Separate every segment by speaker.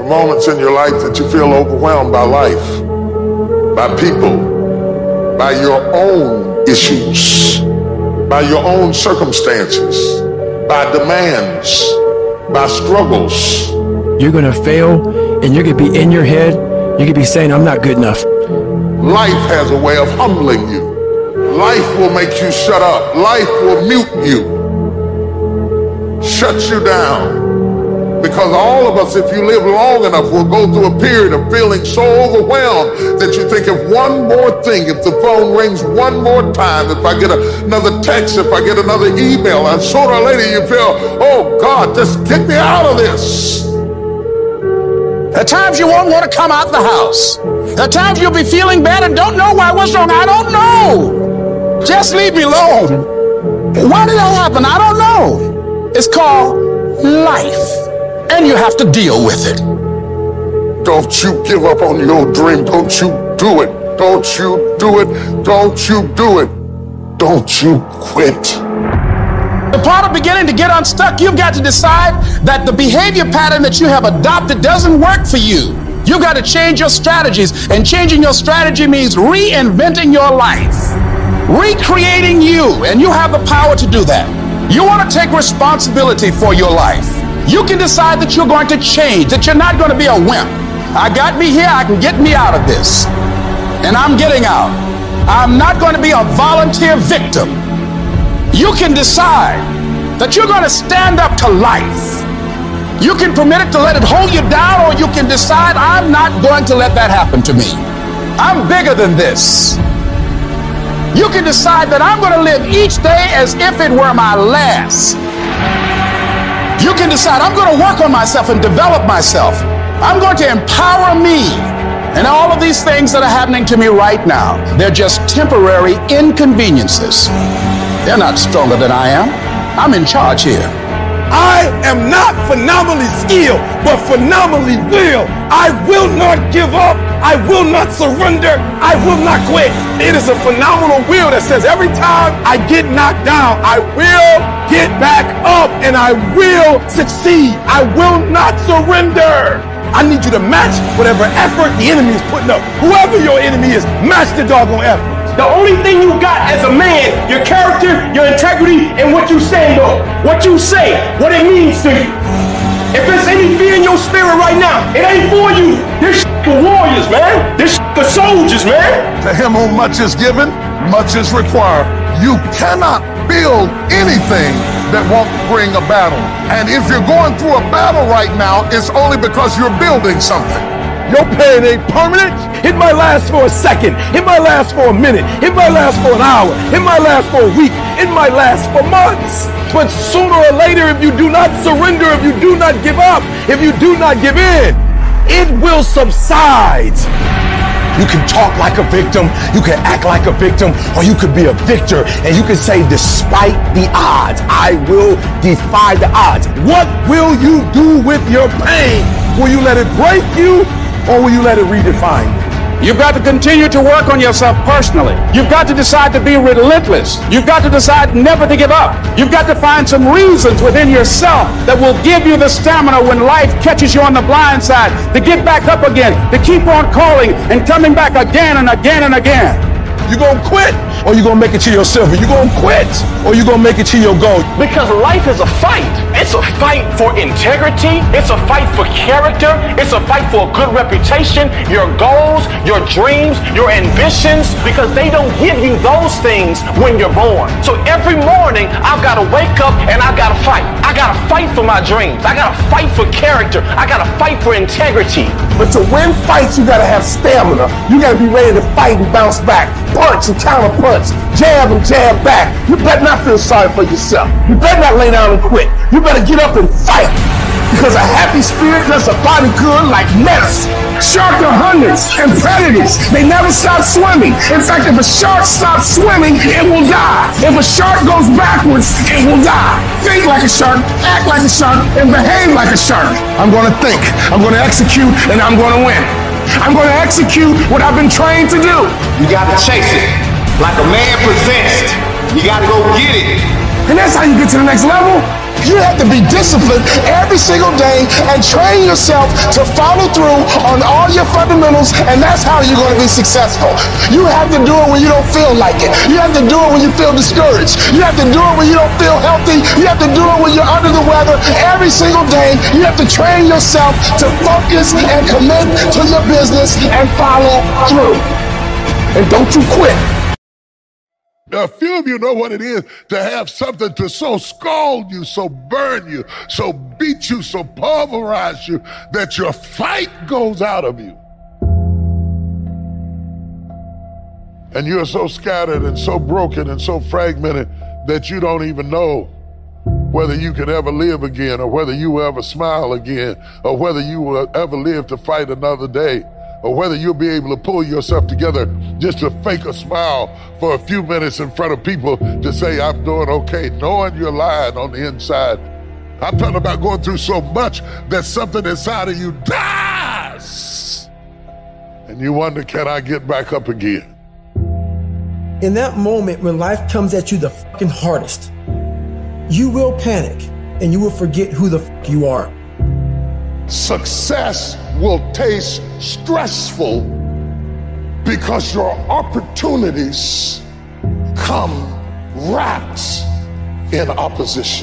Speaker 1: moments in your life that you feel overwhelmed by life, by people, by your own issues, by your own circumstances, by demands, by struggles.
Speaker 2: You're gonna fail, and you're gonna be in your head, you're gonna be saying, I'm not good enough.
Speaker 1: Life has a way of humbling you. Life will make you shut up. Life will mute you, shut you down. Because all of us, if you live long enough, will go through a period of feeling so overwhelmed that you think if one more thing, if the phone rings one more time, if I get another text, if I get another email, and sooner or later you feel, oh God, just get me out of this.
Speaker 3: At times you won't want to come out the house. At times you'll be feeling bad and don't know why. What's wrong? I don't know. Just leave me alone. Why did that happen? I don't know. It's called life. And you have to deal with it.
Speaker 1: Don't you give up on your dream. Don't you do it. Don't you do it. Don't you do it. Don't you quit.
Speaker 3: The part of beginning to get unstuck, you've got to decide that the behavior pattern that you have adopted doesn't work for you. You've got to change your strategies, and changing your strategy means reinventing your life, recreating you, and you have the power to do that. You want to take responsibility for your life. You can decide that you're going to change, that you're not going to be a wimp. I got me here, I can get me out of this, and I'm getting out. I'm not going to be a volunteer victim. You can decide that you're going to stand up to life. You can permit it to let it hold you down, or you can decide, I'm not going to let that happen to me. I'm bigger than this. You can decide that I'm going to live each day as if it were my last. You can decide I'm going to work on myself and develop myself. I'm going to empower me. And all of these things that are happening to me right now, they're just temporary inconveniences. They're not stronger than I am. I'm in charge here.
Speaker 4: I am not phenomenally skilled, but phenomenally will. I will not give up. I will not surrender. I will not quit. It is a phenomenal will that says every time I get knocked down, I will get back up and I will succeed. I will not surrender. I need you to match whatever effort the enemy is putting up. Whoever your enemy is, match the doggone effort.
Speaker 5: The only thing you got as a man, your character, your integrity, and what you stand on. What you say, what it means to you. If there's any fear in your spirit right now, it ain't for you. This for warriors, man. This for soldiers, man.
Speaker 1: To him whom much is given, much is required. You cannot build anything that won't bring a battle. And if you're going through a battle right now, it's only because you're building something.
Speaker 4: Your pain ain't permanent. It might last for a second. It might last for a minute. It might last for an hour. It might last for a week. It might last for months. But sooner or later, if you do not surrender, if you do not give up, if you do not give in, it will subside. You can talk like a victim, you can act like a victim, or you could be a victor, and you can say, despite the odds, I will defy the odds. What will you do with your pain? Will you let it break you, or will you let it redefine you?
Speaker 3: You've got to continue to work on yourself personally. You've got to decide to be relentless. You've got to decide never to give up. You've got to find some reasons within yourself that will give you the stamina when life catches you on the blind side to get back up again, to keep on calling and coming back again and again and again.
Speaker 4: You gonna quit, or you gonna make it to your silver? You gonna quit, or you gonna make it to your goal?
Speaker 5: Because life is a fight. It's a fight for integrity. It's a fight for character. It's a fight for a good reputation, your goals, your dreams, your ambitions, because they don't give you those things when you're born. So every morning, I've got to wake up and I've got to fight. I got to fight for my dreams. I got to fight for character. I got to fight for integrity.
Speaker 4: But to win fights, you gotta have stamina. You gotta be ready to fight and bounce back. Punch and counter punch. Jab and jab back. You better not feel sorry for yourself. You better not lay down and quit. You better get up and fight. Because a happy spirit does a body good like medicine. Sharks are hunters and predators. They never stop swimming. In fact, if a shark stops swimming, it will die. If a shark goes backwards, it will die. Think like a shark, act like a shark, and behave like a shark. I'm going to think, I'm going to execute, and I'm going to win. I'm going to execute what I've been trained to do.
Speaker 6: You got to chase it like a man possessed. You got to go get it.
Speaker 4: And that's how you get to the next level.
Speaker 3: You have to be disciplined every single day and train yourself to follow through on all your fundamentals, and that's how you're going to be successful. You have to do it when you don't feel like it. You have to do it when you feel discouraged. You have to do it when you don't feel healthy. You have to do it when you're under the weather. Every single day, you have to train yourself to focus and commit to your business and follow through. And don't you quit.
Speaker 1: Now, a few of you know what it is to have something to so scald you, so burn you, so beat you, so pulverize you, that your fight goes out of you. And you're so scattered and so broken and so fragmented that you don't even know whether you can ever live again, or whether you will ever smile again, or whether you will ever live to fight another day, or whether you'll be able to pull yourself together just to fake a smile for a few minutes in front of people to say, I'm doing okay, knowing you're lying on the inside. I'm talking about going through so much that something inside of you dies. And you wonder, can I get back up again?
Speaker 2: In that moment when life comes at you the fucking hardest, you will panic and you will forget who the fuck you are.
Speaker 1: Success will taste stressful because your opportunities come wrapped in opposition.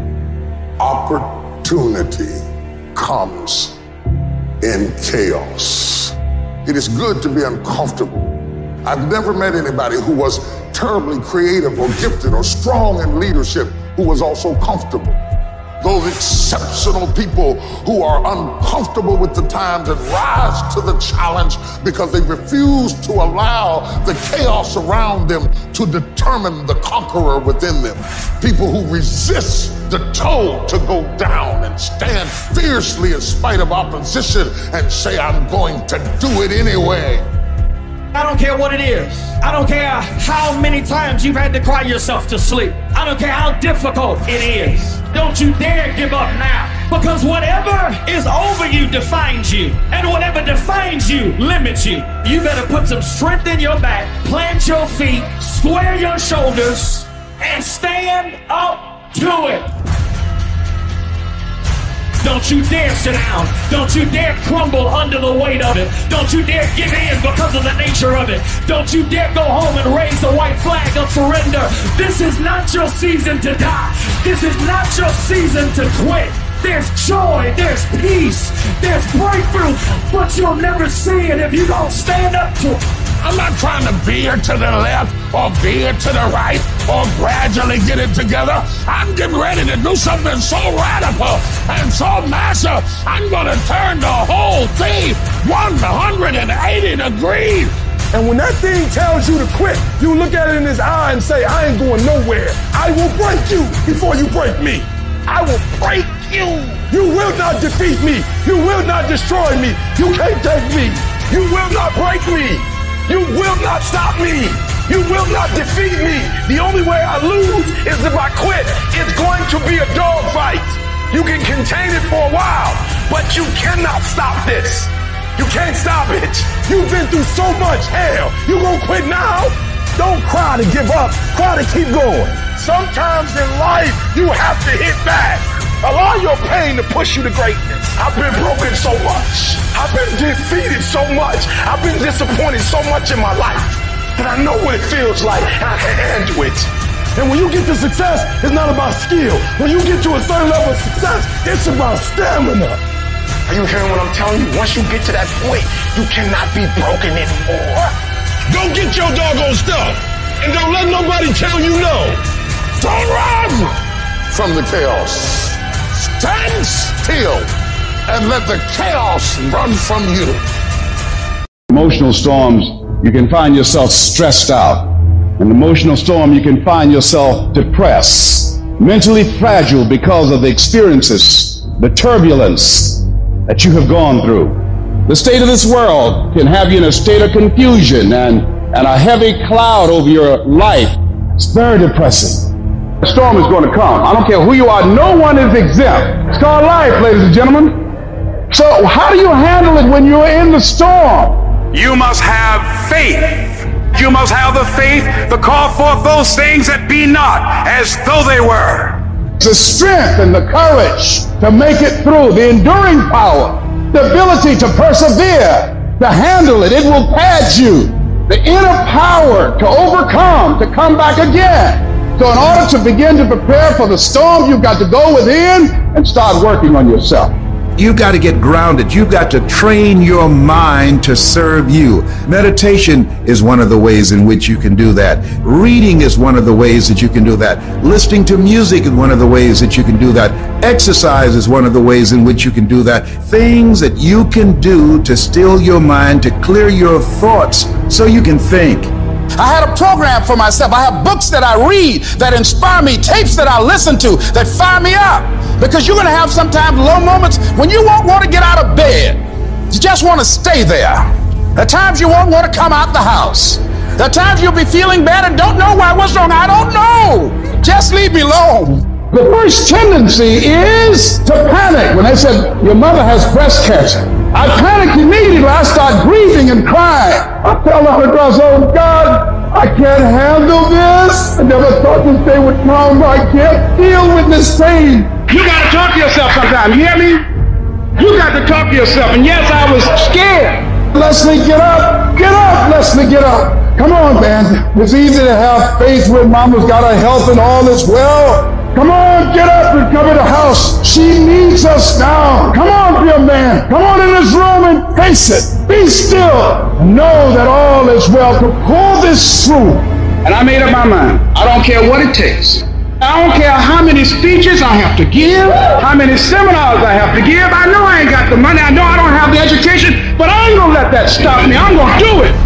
Speaker 1: Opportunity comes in chaos. It is good to be uncomfortable. I've never met anybody who was terribly creative or gifted or strong in leadership who was also comfortable. Those exceptional people who are uncomfortable with the times and rise to the challenge because they refuse to allow the chaos around them to determine the conqueror within them. People who resist the toll to go down and stand fiercely in spite of opposition and say, I'm going to do it anyway.
Speaker 6: I don't care what it is. I don't care how many times you've had to cry yourself to sleep. I don't care how difficult it is. Don't you dare give up now. Because whatever is over you defines you. And whatever defines you limits you. You better put some strength in your back, plant your feet, square your shoulders, and stand up to it. Don't you dare sit down. Don't you dare crumble under the weight of it. Don't you dare give in because of the nature of it. Don't you dare go home and raise the white flag of surrender. This is not your season to die. This is not your season to quit. There's joy, there's peace, there's breakthrough, but you'll never see it if you don't stand up to it.
Speaker 1: I'm not trying to veer to the left or veer to the right or gradually get it together. I'm getting ready to do something so radical and so massive, I'm going to turn the whole thing 180 degrees.
Speaker 4: And when that thing tells you to quit, you look at it in his eye and say, I ain't going nowhere. I will break you before you break me. I will break you. You will not defeat me. You will not destroy me. You can't take me. You will not break me. You will not stop me. You will not defeat me. The only way I lose is if I quit. It's going to be a dogfight. You can contain it for a while, but you cannot stop this. You can't stop it. You've been through so much hell. You gonna quit now? Don't cry to give up. Cry to keep going. Sometimes in life, you have to hit back. Allow your pain to push you to greatness. I've been broken so much. I've been defeated so much. I've been disappointed so much in my life that I know what it feels like and I can handle it. And when you get to success, it's not about skill. When you get to a certain level of success, it's about stamina. Are you hearing what I'm telling you? Once you get to that point, you cannot be broken anymore.
Speaker 1: Go get your doggone stuff and don't let nobody tell you no. Don't run from the chaos. Stand still and let the chaos run from you.
Speaker 7: Emotional storms, you can find yourself stressed out. In emotional storm, you can find yourself depressed, mentally fragile because of the experiences, the turbulence that you have gone through. The state of this world can have you in a state of confusion and a heavy cloud over your life. It's very depressing. The storm is going to come. I don't care who you are. No one is exempt. It's called life, ladies and gentlemen. So how do you handle it when you're in the storm?
Speaker 8: You must have faith. You must have the faith to call forth those things that be not as though they were.
Speaker 7: the strength and the courage to make it through, the enduring power, the ability to persevere, to handle it. It will pad you. The inner power to overcome, to come back again. So in order to begin to prepare for the storm, you've got to go within and start working on yourself.
Speaker 9: You've got to get grounded. You've got to train your mind to serve you. Meditation is one of the ways in which you can do that. Reading is one of the ways that you can do that. Listening to music is one of the ways that you can do that. Exercise is one of the ways in which you can do that. Things that you can do to still your mind, to clear your thoughts so you can think.
Speaker 3: I had a program for myself. I have books that I read that inspire me, tapes that I listen to that fire me up. Because you're going to have sometimes low moments when you won't want to get out of bed. You just want to stay there. There are times you won't want to come out the house. There are times you'll be feeling bad and don't know why. What's wrong? I don't know. Just leave me alone.
Speaker 7: The first tendency is to panic. When they said, your mother has breast cancer, I panicked immediately. I start grieving and crying. I tell the Holy Ghost, oh God, I can't handle this. I never thought this day would come. I can't deal with this pain.
Speaker 3: You got to talk to yourself sometimes. You hear me? You got to talk to yourself. And yes, I was scared.
Speaker 7: Leslie, get up. Get up, Leslie, get up. Come on, man. It's easy to have faith when mama's got her health and all is well. Come on, get up and come in the house. She needs us now. Come on, be a man. Come on in this room and face it. Be still. Know that all is well. To pull this through.
Speaker 3: And I made up my mind. I don't care what it takes. I don't care how many speeches I have to give, how many seminars I have to give. I know I ain't got the money. I know I don't have the education, but I ain't going to let that stop me. I'm going to do it.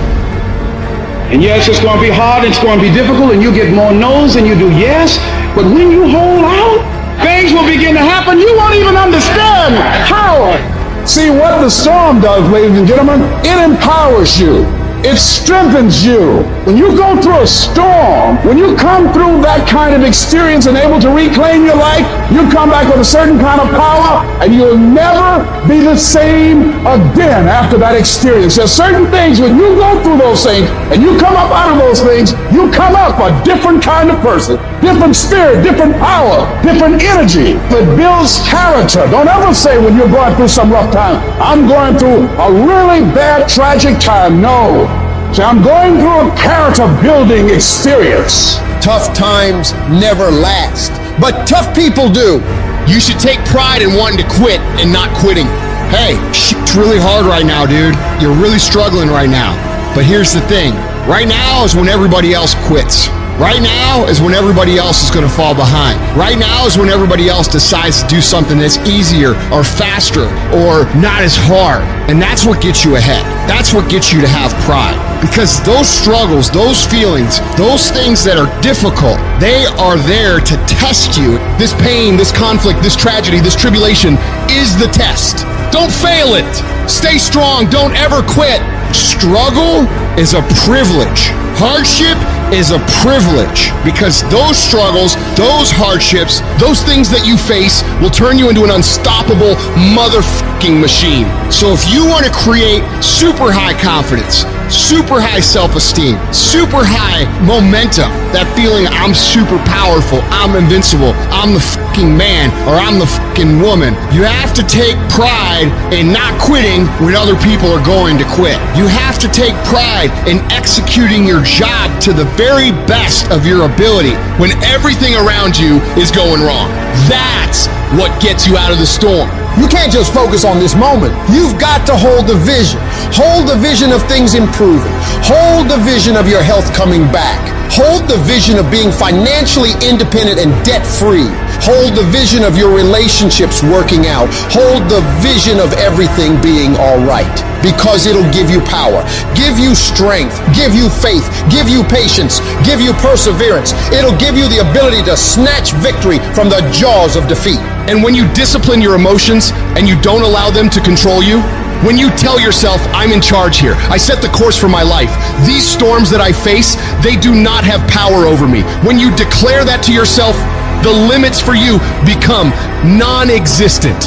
Speaker 3: And yes, it's going to be hard. It's going to be difficult, and you get more no's than you do yes. But when you hold out, things will begin to happen. You won't even understand how.
Speaker 7: See, what the storm does, ladies and gentlemen, it empowers you. It strengthens you. When you go through a storm, when you come through that kind of experience and able to reclaim your life, you come back with a certain kind of power, and you'll never be the same again after that experience. There's certain things, when you go through those things and you come up out of those things, you come up a different kind of person, different spirit, different power, different energy. It builds character. Don't ever say when you're going through some rough time, I'm going through a really bad, tragic time. No. So I'm going through a character building experience.
Speaker 10: Tough times never last, but tough people do. You should take pride in wanting to quit and not quitting. Hey, shit's really hard right now, dude. You're really struggling right now. But here's the thing. Right now is when everybody else quits. Right now is when everybody else is going to fall behind. Right now is when everybody else decides to do something that's easier or faster or not as hard. And that's what gets you ahead. That's what gets you to have pride. Because those struggles, those feelings, those things that are difficult, they are there to test you. This pain, this conflict, this tragedy, this tribulation is the test. Don't fail it. Stay strong. Don't ever quit. Struggle is a privilege. Hardship is a privilege, because those struggles, those hardships, those things that you face will turn you into an unstoppable motherfucking machine. So if you want to create super high confidence, super high self-esteem, super high momentum, that feeling I'm super powerful, I'm invincible, I'm the fucking man, or I'm the fucking woman, you have to take pride in not quitting when other people are going to quit. You have to take pride in executing your job to the very best of your ability when everything around you is going wrong. That's what gets you out of the storm. You can't just focus on this moment. You've got to hold the vision. Hold the vision of things improving. Hold the vision of your health coming back. Hold the vision of being financially independent and debt-free. Hold the vision of your relationships working out. Hold the vision of everything being all right, because it'll give you power, give you strength, give you faith, give you patience, give you perseverance. It'll give you the ability to snatch victory from the jaws of defeat. And when you discipline your emotions and you don't allow them to control you, when you tell yourself, I'm in charge here, I set the course for my life, these storms that I face, they do not have power over me. When you declare that to yourself, the limits for you become non-existent.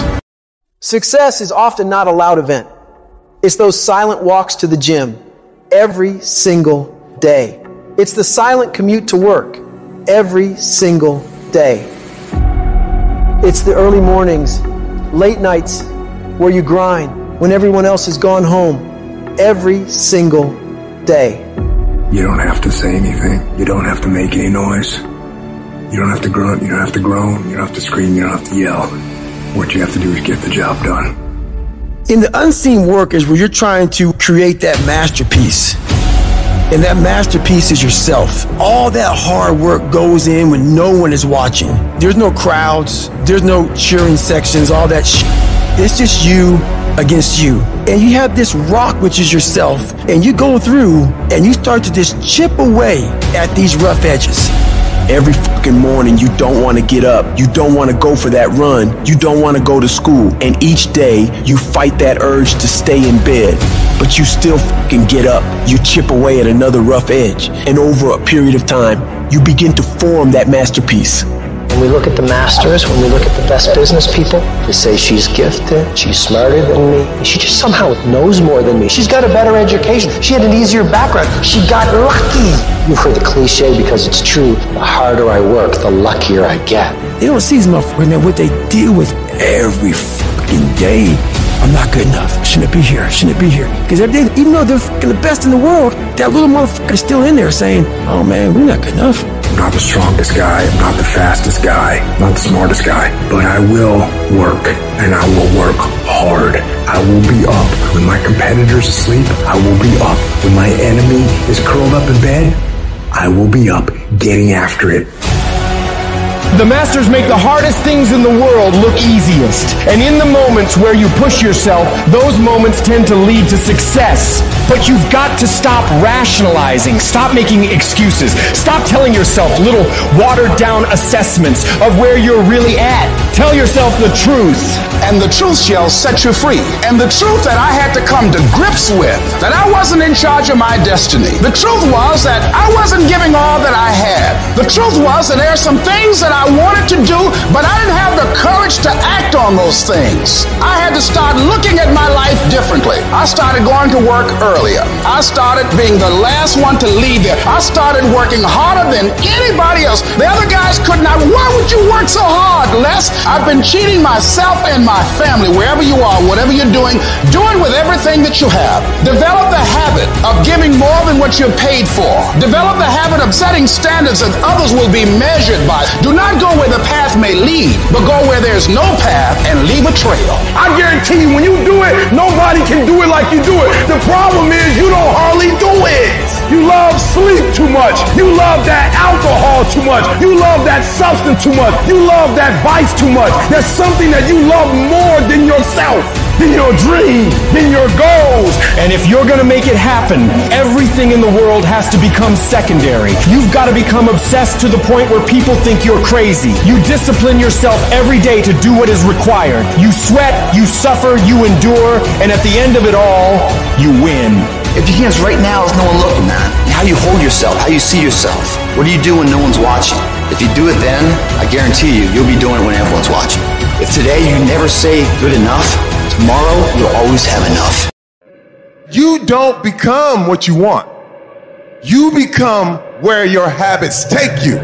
Speaker 2: Success is often not a loud event. It's those silent walks to the gym every single day. It's the silent commute to work every single day. It's the early mornings, late nights, where you grind when everyone else has gone home, every single day.
Speaker 11: You don't have to say anything. You don't have to make any noise. You don't have to grunt. You don't have to groan. You don't have to scream. You don't have to yell. What you have to do is get the job done.
Speaker 2: In the unseen work is where you're trying to create that masterpiece. And that masterpiece is yourself. All that hard work goes in when no one is watching. There's no crowds. There's no cheering sections, all that shit. It's just you against you. And you have this rock, which is yourself. And you go through and you start to just chip away at these rough edges. Every fucking morning, you don't want to get up. You don't want to go for that run. You don't want to go to school. And each day, you fight that urge to stay in bed. But you still fucking get up. You chip away at another rough edge. And over a period of time, you begin to form that masterpiece.
Speaker 12: When we look at the masters, when we look at the best business people, they say she's gifted, she's smarter than me, and she just somehow knows more than me. She's got a better education. She had an easier background. She got lucky. You've heard the cliche because it's true. The harder I work, the luckier I get.
Speaker 2: They don't see these motherfuckers and what they deal with every fucking day. I'm not good enough. Shouldn't be here. Shouldn't be here. Because every day, even though they're fucking the best in the world, that little motherfucker is still in there saying, oh man, we're not good enough.
Speaker 11: I'm not the strongest guy. I'm not the fastest guy. I'm not the smartest guy. But I will work, and I will work hard. I will be up when my competitor's asleep. I will be up when my enemy is curled up in bed. I will be up getting after it.
Speaker 10: The masters make the hardest things in the world look easiest. And in the moments where you push yourself, those moments tend to lead to success. But you've got to stop rationalizing. Stop making excuses. Stop telling yourself little watered down assessments of where you're really at. Tell yourself the truth.
Speaker 3: And the truth shall set you free. And the truth that I had to come to grips with, that I wasn't in charge of my destiny. The truth was that I wasn't giving all that I had. The truth was that there are some things that I wanted to do, but I didn't have the courage to act on those things. I had to start looking at my life differently. I started going to work earlier. I started being the last one to leave there. I started working harder than anybody else. The other guys could not. Why would you work so hard, Les? I've been cheating myself and my family. Wherever you are, whatever you're doing, do it with everything that you have. Develop the habit of giving more than what you're paid for. Develop the habit of setting standards that others will be measured by. Do not go where the path may lead, but go where there's no path and leave a trail.
Speaker 4: I guarantee you, when you do it, nobody can do it like you do it. The problem is you don't hardly do it. You love sleep too much. You love that alcohol too much. You love that substance too much. You love that vice too much. There's something that you love more than yourself, than your dream, than your goals.
Speaker 10: And if you're gonna make it happen, everything in the world has to become secondary. You've got to become obsessed to the point where people think you're crazy. You discipline yourself every day to do what is required. You sweat, you suffer, you endure, and at the end of it all, you win.
Speaker 13: If you can't right now, there's no one looking, man. How you hold yourself, how you see yourself. What do you do when no one's watching? If you do it then, I guarantee you, you'll be doing it when everyone's watching. If today you never say good enough, tomorrow you'll always have enough.
Speaker 14: You don't become what you want. You become where your habits take you.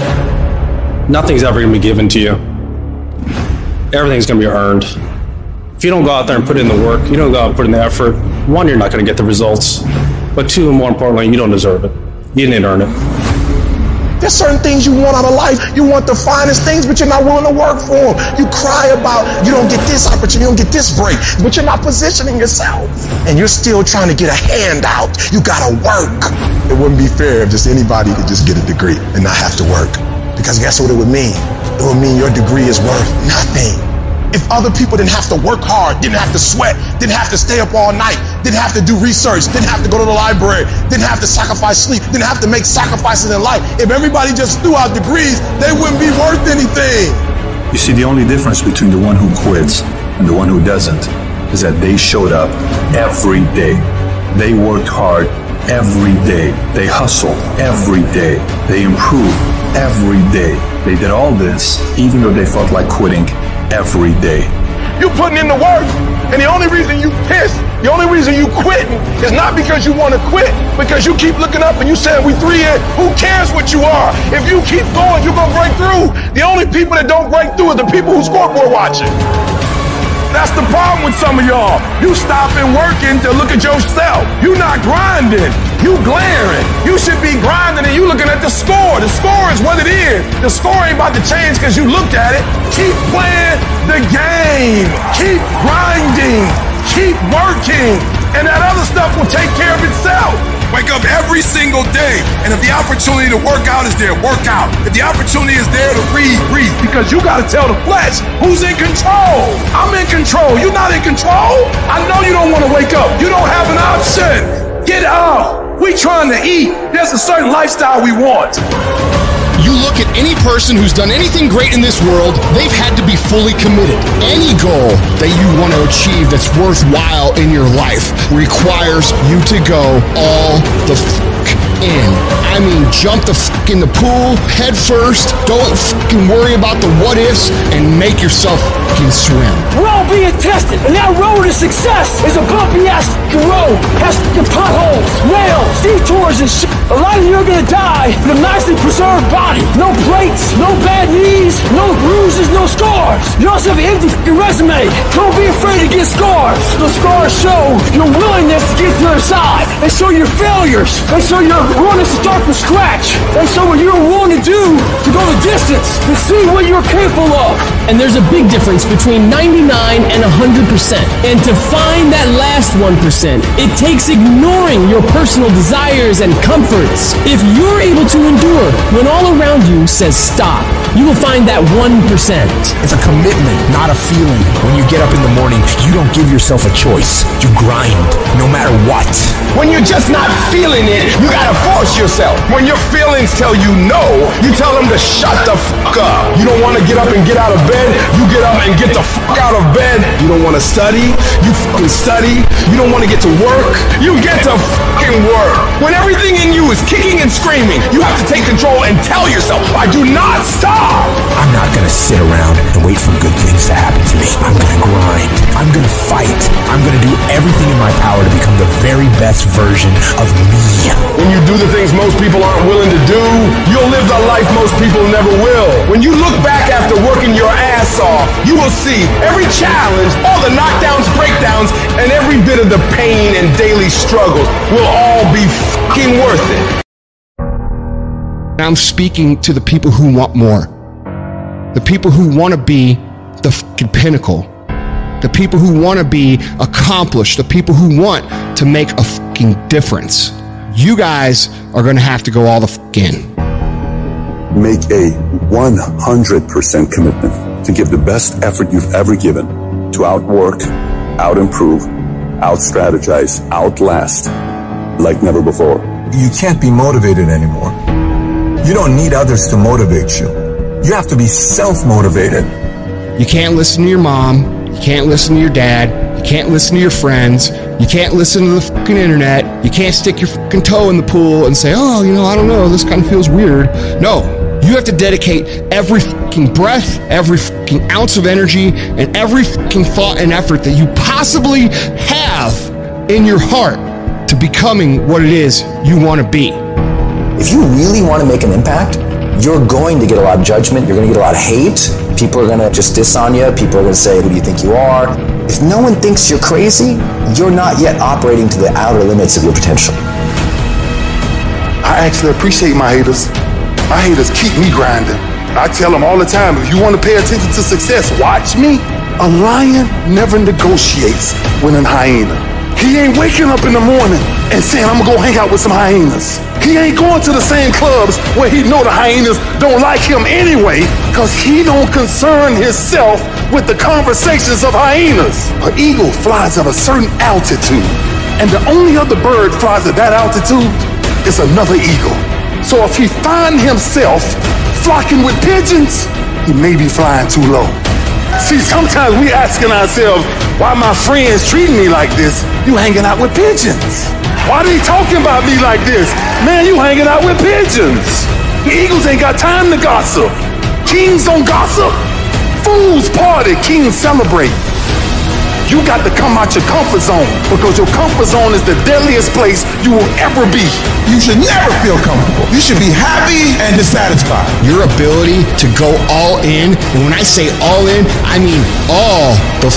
Speaker 15: Nothing's ever going to be given to you. Everything's going to be earned. If you don't go out there and put in the work, you don't go out and put in the effort, one, you're not going to get the results. But two, and more importantly, you don't deserve it. You didn't earn it.
Speaker 4: There's certain things you want out of life. You want the finest things, but you're not willing to work for them. You cry about you don't get this opportunity, you don't get this break, but you're not positioning yourself. And you're still trying to get a handout. You gotta work. It wouldn't be fair if just anybody could just get a degree and not have to work. Because guess what it would mean? It would mean your degree is worth nothing. If other people didn't have to work hard, didn't have to sweat, didn't have to stay up all night, didn't have to do research, didn't have to go to the library, didn't have to sacrifice sleep, didn't have to make sacrifices in life, if everybody just threw out degrees, they wouldn't be worth anything.
Speaker 16: You see, the only difference between the one who quits and the one who doesn't is that they showed up every day. They worked hard every day. They hustled every day. They improved every day. They did all this even though they felt like quitting every day.
Speaker 4: You putting in the work, and the only reason you pissed The only reason you quitting is not because you want to quit, because you keep looking up and you saying we 3 in. Who cares what you are? If you keep going, you're going to break through. The only people that don't break through are the people who scoreboard watching. That's the problem with some of y'all. You stopping working to look at yourself. You not grinding. You glaring. You should be grinding and you looking at the score. The score is what it is. The score ain't about to change because you looked at it. Keep playing the game. Keep grinding. Keep working. And that other stuff will take care of itself.
Speaker 14: Wake up every single day. And if the opportunity to work out is there, work out. If the opportunity is there to read, read.
Speaker 4: Because you got to tell the flesh who's in control. I'm in control. You're not in control. I know you don't want to wake up. You don't have an option. Get up. We trying to eat. There's a certain lifestyle we want.
Speaker 10: You look at any person who's done anything great in this world, they've had to be fully committed. Any goal that you want to achieve that's worthwhile in your life requires you to go all the in. I mean, jump the in the pool, head first, don't worry about the what ifs, and make yourself swim.
Speaker 12: We're all being tested, and that road to success is a bumpy ass road. Has potholes, nails, detours, and shit. A lot of you are gonna die with a nicely preserved body. No plates, no bad knees, no bruises, no scars. You also have an empty resume. Don't be afraid to get scars. The scars show your willingness to get to the other side. They show your failures. They show your willingness to start from scratch. They show what you're willing to do to go the distance, to see what you're capable of.
Speaker 17: And there's a big difference between 99 and 100%. And to find that last 1%, it takes ignoring your personal desires and comforts. If you're able to endure when all around you says stop, you will find that 1%.
Speaker 11: It's a commitment, not a feeling. When you get up in the morning, you don't give yourself a choice. You grind, no matter what.
Speaker 4: When you're just not feeling it, you gotta force yourself. When your feelings tell you no, you tell them to shut the fuck up. You don't wanna get up and get out of bed, you get up and get the fuck out of bed. You don't wanna study, you fucking study. You don't wanna get to work, you get to fucking work. When everything in you is kicking and screaming, you have to take control and tell yourself, I do not stop.
Speaker 11: I'm not gonna sit around and wait for good things to happen to me. I'm gonna grind. I'm gonna fight. I'm gonna do everything in my power to become the very best version of me.
Speaker 4: When you do the things most people aren't willing to do, you'll live the life most people never will. When you look back after working your ass off, you will see every challenge, all the knockdowns, breakdowns, and every bit of the pain and daily struggles will all be fucking worth it.
Speaker 10: I'm speaking to the people who want more. The people who want to be the fucking pinnacle. The people who want to be accomplished. The people who want to make a fucking difference. You guys are going to have to go all the fuck in.
Speaker 16: Make a 100% commitment to give the best effort you've ever given to outwork, out-improve, out-strategize, outlast like never before.
Speaker 11: You can't be motivated anymore. You don't need others to motivate you. You have to be self-motivated.
Speaker 10: You can't listen to your mom. You can't listen to your dad. You can't listen to your friends. You can't listen to the fucking internet. You can't stick your fucking toe in the pool and say, oh, I don't know, this kind of feels weird. No, you have to dedicate every fucking breath, every fucking ounce of energy, and every fucking thought and effort that you possibly have in your heart to becoming what it is you want to be.
Speaker 12: If you really want to make an impact, you're going to get a lot of judgment. You're going to get a lot of hate. People are going to just diss on you. People are going to say, who do you think you are? If no one thinks you're crazy, you're not yet operating to the outer limits of your potential.
Speaker 4: I actually appreciate my haters. My haters keep me grinding. I tell them all the time, if you want to pay attention to success, watch me. A lion never negotiates with a hyena. He ain't waking up in the morning and saying, I'm gonna go hang out with some hyenas. He ain't going to the same clubs where he know the hyenas don't like him anyway, because he don't concern himself with the conversations of hyenas. An eagle flies at a certain altitude, and the only other bird flies at that altitude is another eagle. So if he find himself flocking with pigeons, he may be flying too low. See, sometimes we asking ourselves, why my friends treating me like this? You hanging out with pigeons. Why they talking about me like this? Man, you hanging out with pigeons. The eagles ain't got time to gossip. Kings don't gossip. Fools party, kings celebrate.
Speaker 18: You got to come out your comfort zone, because your comfort zone is the deadliest place you will ever be.
Speaker 9: You should never feel comfortable. You should be happy and dissatisfied.
Speaker 10: Your ability to go all in, and when I say all in, I mean all the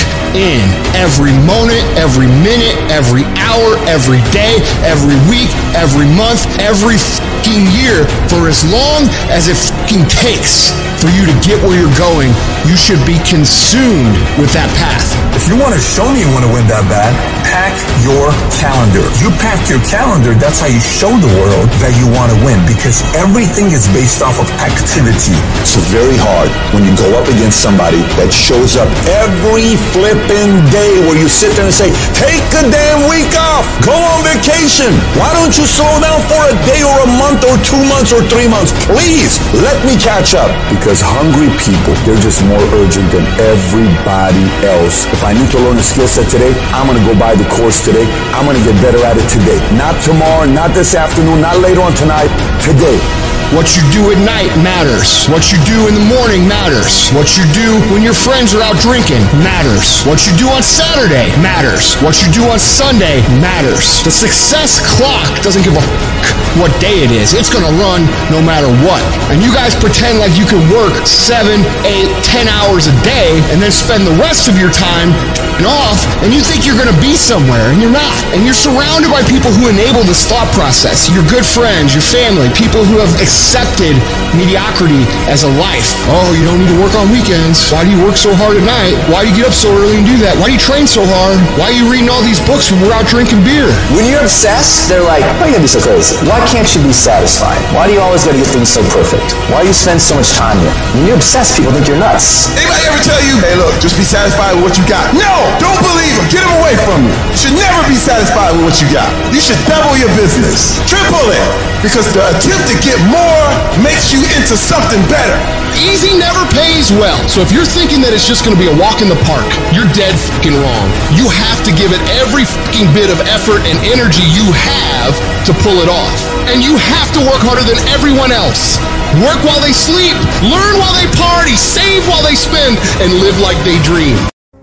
Speaker 10: in. Every moment, every minute, every hour, every day, every week, every month, every fucking year, for as long as it fucking takes for you to get where you're going. You should be consumed with that path.
Speaker 16: If you want to show me you want to win that bad, pack your calendar. You pack your calendar, that's how you show the world that you want to win, because everything is based off of activity.
Speaker 13: It's very hard when you go up against somebody that shows up every flipping day, where you sit there and say, take a damn week off, go on vacation. Why don't you slow down for a day or a month or 2 months or 3 months? Please, let me catch up. Because hungry people, they're just more urgent than everybody else. If I need to learn a skill set today, I'm going to go buy the course today. I'm going to get better at it today. Not tomorrow, not this afternoon, not later on tonight, today.
Speaker 10: What you do at night matters. What you do in the morning matters. What you do when your friends are out drinking matters. What you do on Saturday matters. What you do on Sunday matters. The success clock doesn't give a what day it is. It's gonna run no matter what. And you guys pretend like you can work 7, 8, 10 hours a day and then spend the rest of your time off, and you think you're gonna be somewhere, and you're not. And you're surrounded by people who enable this thought process. Your good friends, your family, people who have accepted mediocrity as a life. Oh, you don't need to work on weekends. Why do you work so hard at night? Why do you get up so early and do that? Why do you train so hard? Why are you reading all these books when we're out drinking beer?
Speaker 13: When you're obsessed, they're like, why are you gonna be so crazy? Why can't you be satisfied? Why do you always gotta get things so perfect? Why do you spend so much time here? When you're obsessed, people think you're nuts.
Speaker 9: Anybody ever tell you, hey look, just be satisfied with what you got? No! Don't believe him. Get him away from you. You should never be satisfied with what you got. You should double your business. Triple it. Because the attempt to get more makes you into something better.
Speaker 10: Easy never pays well. So if you're thinking that it's just going to be a walk in the park, you're dead fucking wrong. You have to give it every fucking bit of effort and energy you have to pull it off. And you have to work harder than everyone else. Work while they sleep, learn while they party, save while they spend, and live like they dream.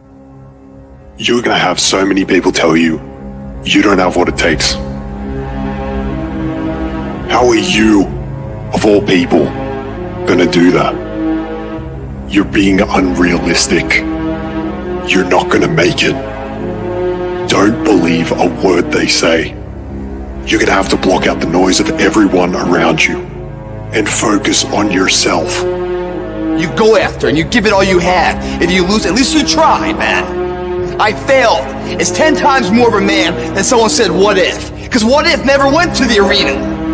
Speaker 19: You're gonna have so many people tell you you don't have what it takes. How are you, of all people, gonna do that? You're being unrealistic. You're not gonna make it. Don't believe a word they say. You're gonna have to block out the noise of everyone around you and focus on yourself.
Speaker 13: You go after and you give it all you had. If you lose, at least you tried, man. I failed. It's 10 times more of a man than someone said, what if? Because what if never went to the arena.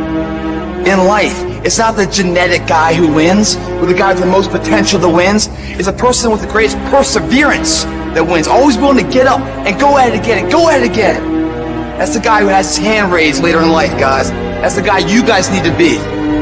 Speaker 13: In life, it's not the genetic guy who wins, or the guy with the most potential that wins. It's a person with the greatest perseverance that wins. Always willing to get up and go at it again and go at it again. That's the guy who has his hand raised later in life, guys. That's the guy you guys need to be.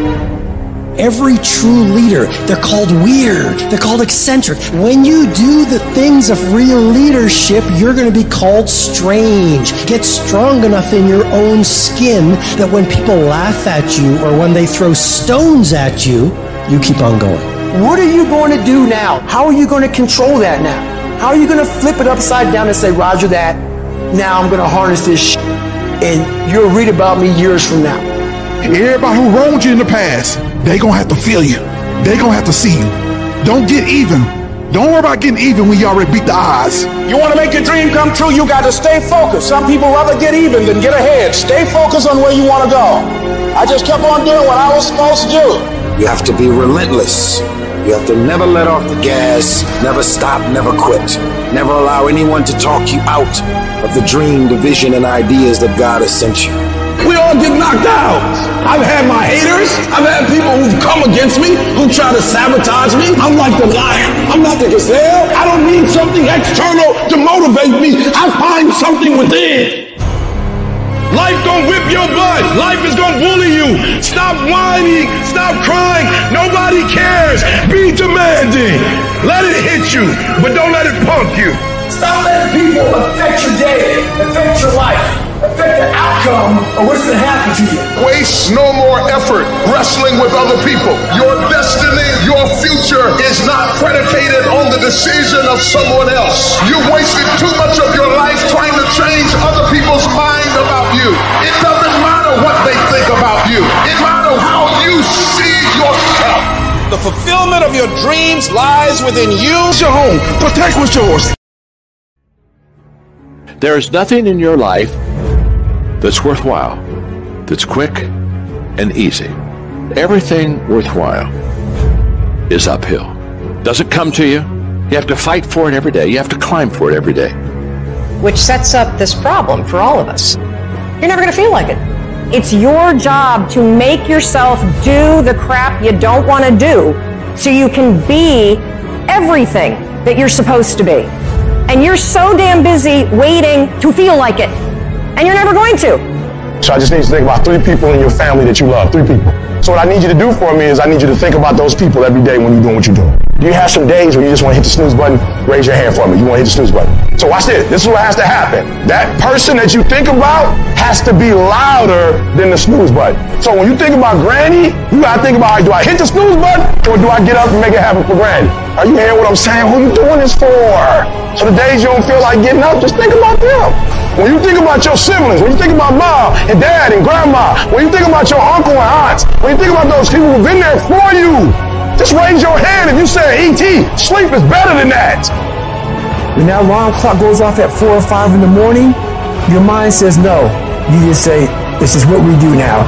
Speaker 12: Every true leader, they're called weird, they're called eccentric. When you do the things of real leadership, you're going to be called strange. Get strong enough in your own skin that when people laugh at you or when they throw stones at you, you keep on going. What are you going to do now? How are you going to control that now? How are you going to flip it upside down and say, Roger that, now I'm going to harness this shit, and you'll read about me years from now.
Speaker 4: Everybody who wronged you in the past, they gonna have to feel you. They gonna have to see you. Don't get even. Don't worry about getting even when you already beat the odds.
Speaker 3: You want to make your dream come true, you got to stay focused. Some people rather get even than get ahead. Stay focused on where you want to go. I just kept on doing what I was supposed to do.
Speaker 11: You have to be relentless. You have to never let off the gas, never stop, never quit. Never allow anyone to talk you out of the dream, the vision, and ideas that God has sent you.
Speaker 4: We all get knocked out. I've had my haters. I've had people who've come against me, who try to sabotage me. I'm like the lion. I'm not the gazelle. I don't need something external to motivate me. I find something within.
Speaker 20: Life gonna whip your butt. Life is gonna bully you. Stop whining. Stop crying. Nobody cares. Be demanding. Let it hit you, but don't let it punk you.
Speaker 4: Stop letting people affect your day, affect your life, affect the outcome of what's going to happen to you.
Speaker 1: Waste no more effort wrestling with other people. Your destiny, your future is not predicated on the decision of someone else. You wasted 2
Speaker 3: fulfillment of your dreams lies within you.
Speaker 4: It's your home. Protect what's yours.
Speaker 21: There is nothing in your life that's worthwhile, that's quick and easy. Everything worthwhile is uphill. Doesn't come to you. You have to fight for it every day. You have to climb for it every day.
Speaker 22: Which sets up this problem for all of us. You're never going to feel like it. It's your job to make yourself do the crap you don't want to do so you can be everything that you're supposed to be. And you're so damn busy waiting to feel like it. And you're never going to.
Speaker 4: So I just need you to think about 3 people in your family that you love. 3 people. So what I need you to do for me is I need you to think about those people every day when you're doing what you're doing. Do you have some days where you just want to hit the snooze button? Raise your hand for me. You want to hit the snooze button. So watch this. This is what has to happen. That person that you think about has to be louder than the snooze button. So when you think about Granny, you got to think about, do I hit the snooze button or do I get up and make it happen for Granny? Are you hearing what I'm saying? Who you doing this for? So the days you don't feel like getting up, just think about them. When you think about your siblings, when you think about mom and dad and grandma, when you think about your uncle and aunts, when you think about those people who've been there for you, just raise your hand if you say, E.T., sleep is better than that.
Speaker 2: When that alarm clock goes off at 4 or 5 in the morning, your mind says no. You just say, this is what we do now.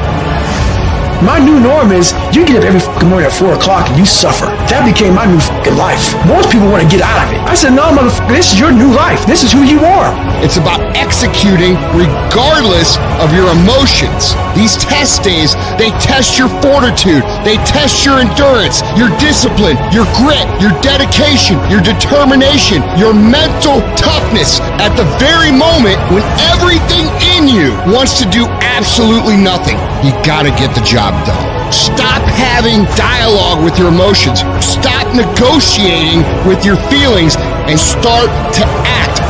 Speaker 2: My new norm is you get up every fucking morning at 4 o'clock and you suffer. That became my new fucking life. Most people want to get out of it. I said, no, motherfucker, this is your new life. This is who you are.
Speaker 10: It's about executing regardless of your emotions. These test days, they test your fortitude. They test your endurance, your discipline, your grit, your dedication, your determination, your mental toughness at the very moment when everything in you wants to do absolutely nothing. You gotta get the job done. Stop having dialogue with your emotions. Stop negotiating with your feelings and start to act.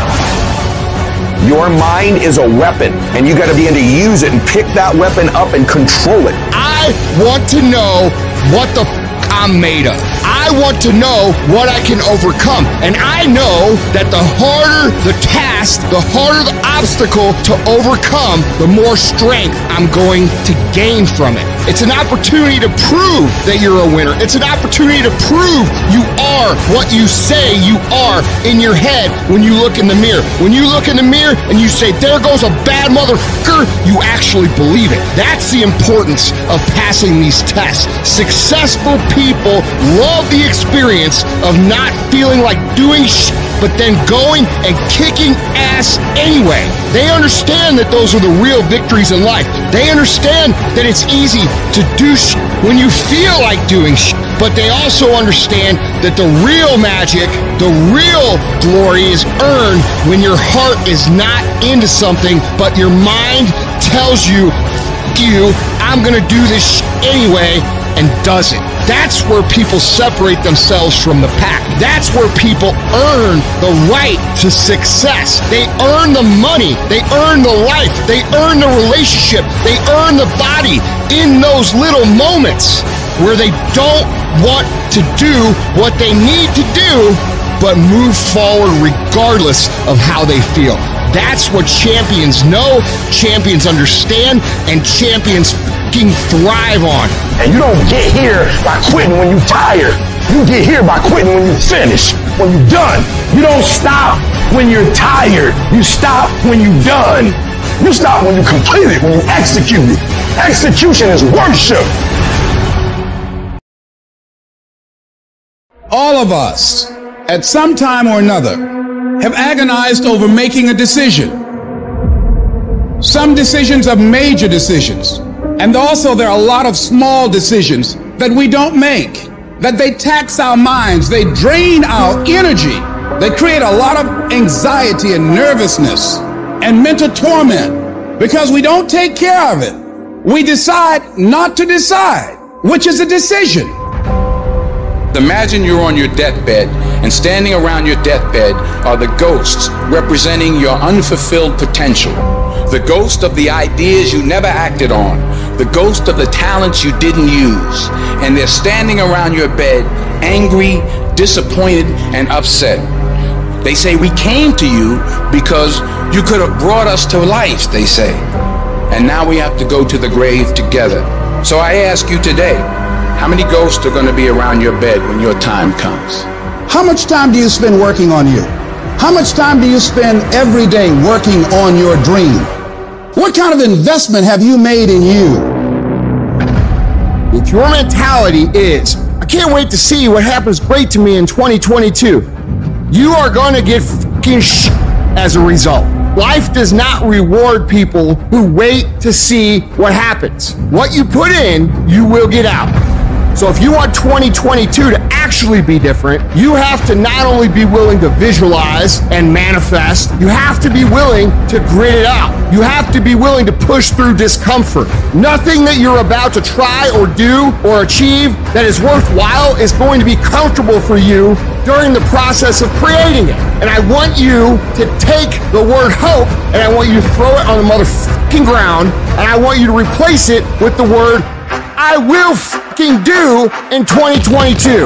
Speaker 23: Your mind is a weapon, and you got to begin to use it and pick that weapon up and control it.
Speaker 10: I want to know what the I'm made of. I want to know what I can overcome. And I know that the harder the task, the harder the obstacle to overcome, the more strength I'm going to gain from it. It's an opportunity to prove that you're a winner. It's an opportunity to prove you are what you say you are in your head when you look in the mirror. When you look in the mirror and you say, there goes a bad motherfucker, you actually believe it. That's the importance of passing these tests. Successful people love the experience of not feeling like doing shit, but then going and kicking ass anyway. They understand that those are the real victories in life. They understand that it's easy to do shit when you feel like doing shit, but they also understand that the real magic, the real glory is earned when your heart is not into something, but your mind tells you, F you, I'm gonna do this shit anyway, and does it. That's where people separate themselves from the pack. That's where people earn the right to success. They earn the money. They earn the life. They earn the relationship. They earn the body in those little moments where they don't want to do what they need to do, but move forward regardless of how they feel. That's what champions know, champions understand, and champions fucking thrive on.
Speaker 4: And you don't get here by quitting when you're tired. You get here by quitting when you finish, when you're done. You don't stop when you're tired. You stop when you're done. You stop when you complete it, when you execute it. Execution is worship.
Speaker 3: All of us, at some time or another, have agonized over making a decision. Some decisions are major decisions. And also there are a lot of small decisions that we don't make, that they tax our minds, they drain our energy, they create a lot of anxiety and nervousness and mental torment because we don't take care of it. We decide not to decide, which is a decision.
Speaker 24: Imagine you're on your deathbed, and standing around your deathbed are the ghosts representing your unfulfilled potential. The ghost of the ideas you never acted on, the ghost of the talents you didn't use, and they're standing around your bed, angry, disappointed, and upset. They say, we came to you because you could have brought us to life, they say. And now we have to go to the grave together. So I ask you today, How many ghosts are going to be around your bed when your time comes?
Speaker 3: How much time do you spend working on you? How much time do you spend every day working on your dream? What kind of investment have you made in you?
Speaker 10: If your mentality is, I can't wait to see what happens great to me in 2022, you are going to get fucking as a result. Life does not reward people who wait to see what happens. What you put in, you will get out. So if you want 2022 to actually be different, you have to not only be willing to visualize and manifest, you have to be willing to grit it out. You have to be willing to push through discomfort. Nothing that you're about to try or do or achieve that is worthwhile is going to be comfortable for you during the process of creating it. And I want you to take the word hope and I want you to throw it on the motherfucking ground and I want you to replace it with the word I will fucking do in 2022.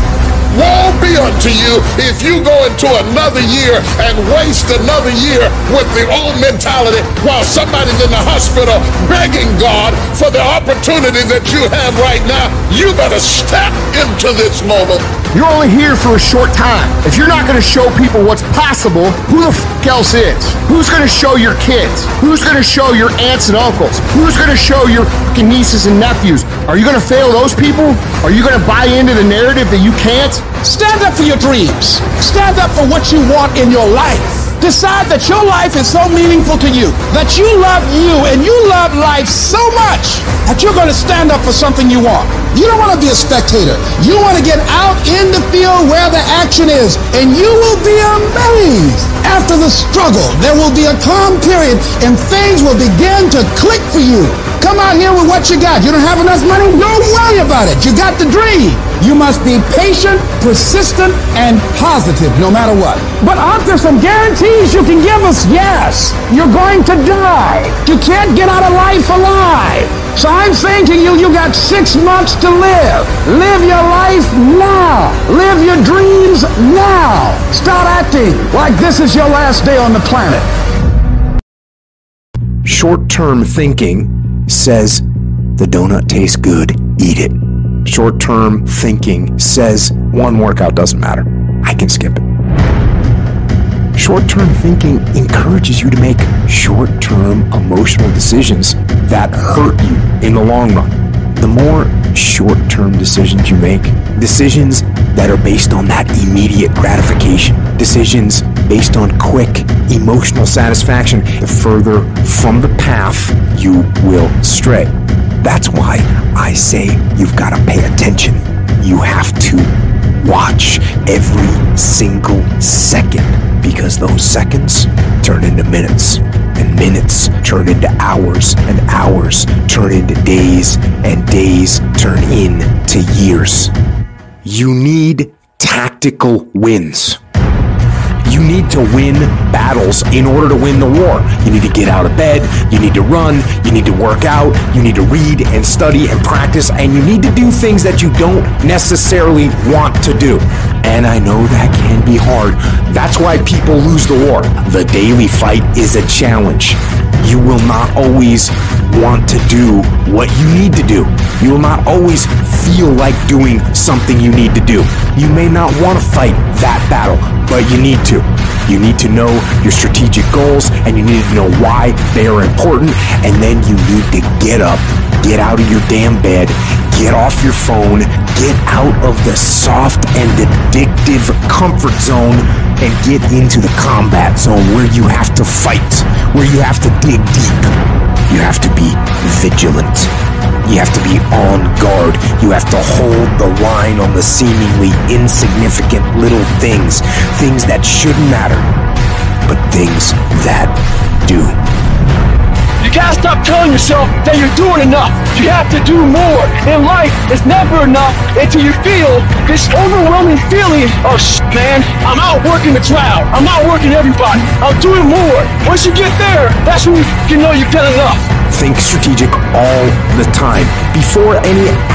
Speaker 1: Woe be unto you if you go into another year and waste another year with the old mentality while somebody's in the hospital begging God for the opportunity that you have right now. You better step into this moment.
Speaker 10: You're only here for a short time. If you're not going to show people what's possible, who the fuck else is? Who's going to show your kids? Who's going to show your aunts and uncles? Who's going to show your fucking nieces and nephews? Are you going to fail those people? Are you going to buy into the narrative that you can't?
Speaker 3: Stand up for your dreams. Stand up for what you want in your life. Decide that your life is so meaningful to you, that you love you and you love life so much that you're going to stand up for something you want. You don't want to be a spectator. You want to get out in the field where the action is, and you will be amazed. After the struggle, there will be a calm period and things will begin to click for you. Come out here with what you got. You don't have enough money? Don't worry about it. You got the dream. You must be patient, persistent, and positive no matter what. But aren't there some guarantees you can give us? Yes. You're going to die. You can't get out of life alive. So I'm saying to you, you got 6 months to live. Live your life now. Live your dreams now. Start acting like this is your last day on the planet.
Speaker 11: Short-term thinking says the donut tastes good, eat it. Short-term thinking says one workout doesn't matter, I can skip it. Short-term thinking encourages you to make short-term emotional decisions that hurt you in the long run. The more short-term decisions you make, decisions that are based on that immediate gratification, decisions based on quick emotional satisfaction, the further from the path you will stray. That's why I say you've got to pay attention. You have to watch every single second, because those seconds turn into minutes, and minutes turn into hours, and hours turn into days, and days turn into years. You need tactical wins. You need to win battles in order to win the war. You need to get out of bed, you need to run, you need to work out, you need to read and study and practice, and you need to do things that you don't necessarily want to do. And I know that can be hard. That's why people lose the war. The daily fight is a challenge. You will not always want to do what you need to do. You will not always feel like doing something you need to do. You may not want to fight that battle, but you need to. You need to know your strategic goals, and you need to know why they are important, and then you need to get up, get out of your damn bed, get off your phone, get out of the soft and addictive comfort zone, and get into the combat zone where you have to fight, where you have to dig deep. You have to be vigilant. You have to be on guard. You have to hold the line on the seemingly insignificant little things. Things that shouldn't matter, but things that do.
Speaker 17: You gotta stop telling yourself that you're doing enough. You have to do more. In life, it's never enough until you feel this overwhelming feeling of man, I'm outworking the crowd. I'm outworking everybody. I'm doing more. Once you get there, that's when you know you've done enough.
Speaker 11: Think strategic all the time. Before any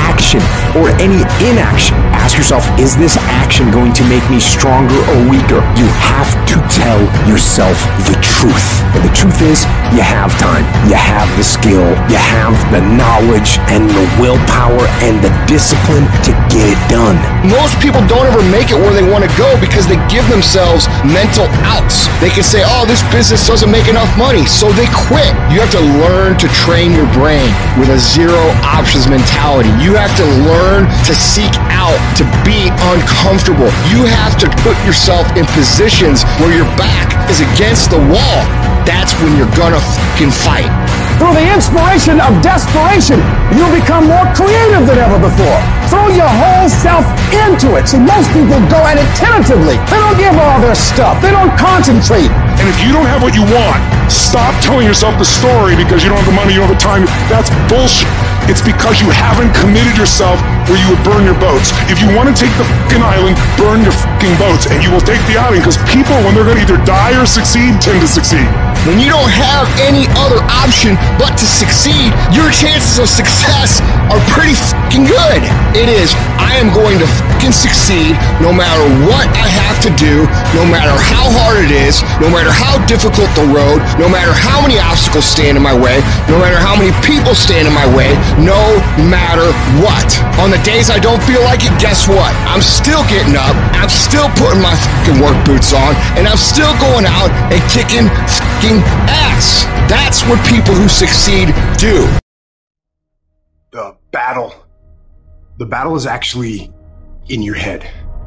Speaker 5: action or any inaction, ask yourself, is this action going to make me stronger or weaker? You have to tell yourself the truth. And the truth is, you have time, you have the skill, you have the knowledge and the willpower and the discipline to get it done.
Speaker 10: Most people don't ever make it where they want to go because they give themselves mental outs. They can say, oh, this business doesn't make enough money, so they quit. You have to learn to train your brain with a zero options mentality. You have to learn to seek out to be uncomfortable. You have to put yourself in positions where your back is against the wall. That's when you're gonna fucking fight.
Speaker 4: Through the inspiration of desperation, you'll become more creative than ever before. Throw your whole self into it. See, most people go at it tentatively. They don't give all their stuff. They don't concentrate.
Speaker 20: And if you don't have what you want, stop telling yourself the story because you don't have the money, you don't have the time. That's bullshit. It's because you haven't committed yourself where you would burn your boats. If you want to take the fucking island, burn your fucking boats, and you will take the island because people, when they're going to either die or succeed, tend to succeed.
Speaker 10: When you don't have any other option but to succeed, your chances of success are pretty fucking good. It is, I am going to fucking succeed no matter what I have to do, no matter how hard it is, no matter how difficult the road, no matter how many obstacles stand in my way, no matter how many people stand in my way, no matter what. On the days I don't feel like it, guess what? I'm still getting up, I'm still putting my fucking work boots on, and I'm still going out and kicking fucking ass. That's what people who succeed do.
Speaker 6: The battle is actually in your head.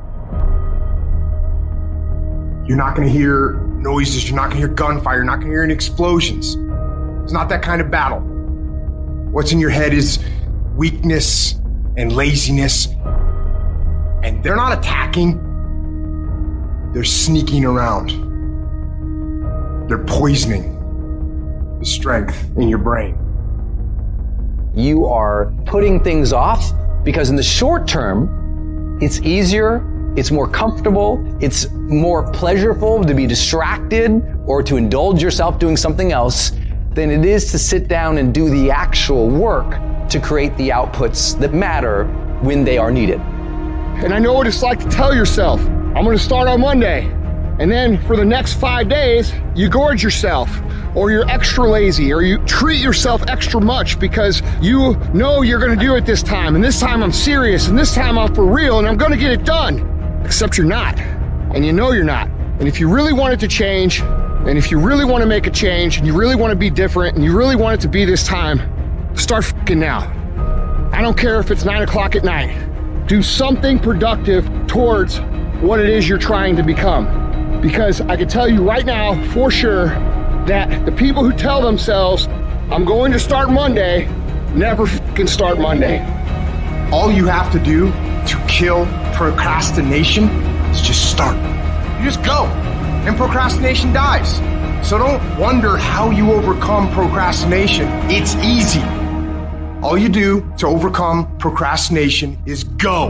Speaker 6: You're not going to hear noises, you're not going to hear gunfire, you're not going to hear any explosions. It's not that kind of battle. What's in your head is weakness and laziness. And they're not attacking, they're sneaking around. They're poisoning the strength in your brain.
Speaker 7: You are putting things off because in the short term, it's easier, it's more comfortable, it's more pleasurable to be distracted or to indulge yourself doing something else than it is to sit down and do the actual work to create the outputs that matter when they are needed.
Speaker 10: And I know what it's like to tell yourself, I'm going to start on Monday. And then for the next 5 days, you gorge yourself, or you're extra lazy, or you treat yourself extra much because you know you're going to do it this time. And this time I'm serious, and this time I'm for real, and I'm going to get it done. Except you're not. And you know you're not. And if you really want it to change, and if you really want to make a change, and you really want to be different, and you really want it to be this time, start fucking now. I don't care if it's 9 o'clock at night. Do something productive towards what it is you're trying to become. Because I can tell you right now, for sure, that the people who tell themselves, I'm going to start Monday, never fucking start Monday.
Speaker 6: All you have to do to kill procrastination is just start. You just go, and procrastination dies. So don't wonder how you overcome procrastination. It's easy. All you do to overcome procrastination is go.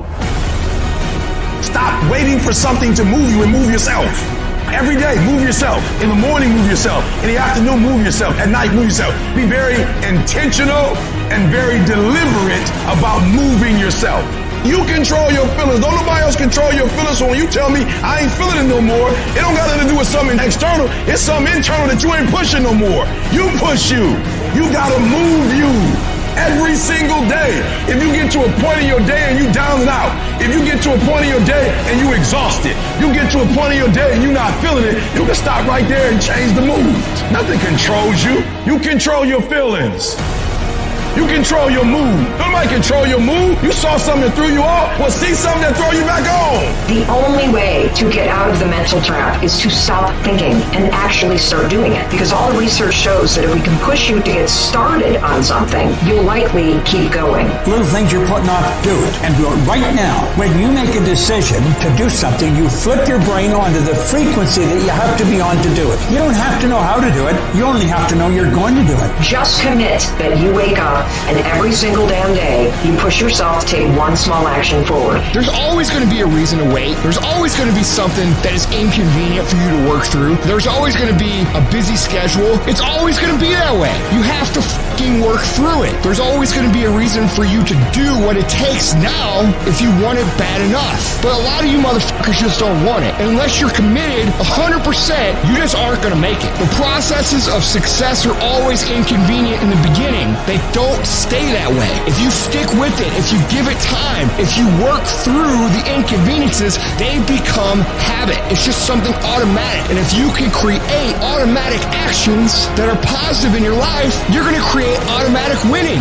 Speaker 20: Stop waiting for something to move you and move yourself. Every day, move yourself. In the morning, move yourself. In the afternoon, move yourself. At night, move yourself. Be very intentional and very deliberate about moving yourself. You control your feelings. Don't nobody else control your feelings. So when you tell me I ain't feeling it no more, it don't got nothing to do with something external. It's something internal that you ain't pushing no more. You push you. You gotta move you. Every single day. If you get to a point in your day and you down and out, if you get to a point in your day and you exhausted, you get to a point in your day and you're not feeling it, you can stop right there and change the mood. Nothing controls you. You control your feelings. You control your mood. Nobody control your mood. You saw something that threw you off. Well, see something that throw you back on.
Speaker 8: The only way to get out of the mental trap is to stop thinking and actually start doing it. Because all the research shows that if we can push you to get started on something, you'll likely keep going.
Speaker 25: Little things you're putting off, do it. And do it right now. When you make a decision to do something, you flip your brain onto the frequency that you have to be on to do it. You don't have to know how to do it. You only have to know you're going to do it.
Speaker 8: Just commit that you wake up And every single damn day, you push yourself to take one small action forward.
Speaker 10: There's always going to be a reason to wait. There's always going to be something that is inconvenient for you to work through. There's always going to be a busy schedule. It's always going to be that way. You have to fucking work through it. There's always going to be a reason for you to do what it takes now if you want it bad enough. But a lot of you motherfuckers just don't want it. And unless you're committed 100%, you just aren't going to make it. The processes of success are always inconvenient in the beginning. They don't stay that way. If you stick with it, if you give it time, if you work through the inconveniences, they become habit. It's just something automatic. And if you can create automatic actions that are positive in your life, you're going to create automatic winning.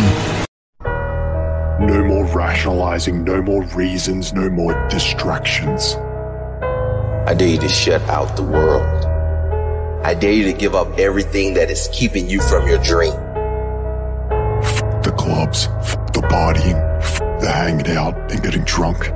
Speaker 19: No more rationalizing, no more reasons, no more distractions.
Speaker 9: I dare you to shut out the world. I dare you to give up everything that is keeping you from your dream.
Speaker 19: F the clubs, f the partying, f the hanging out and getting drunk.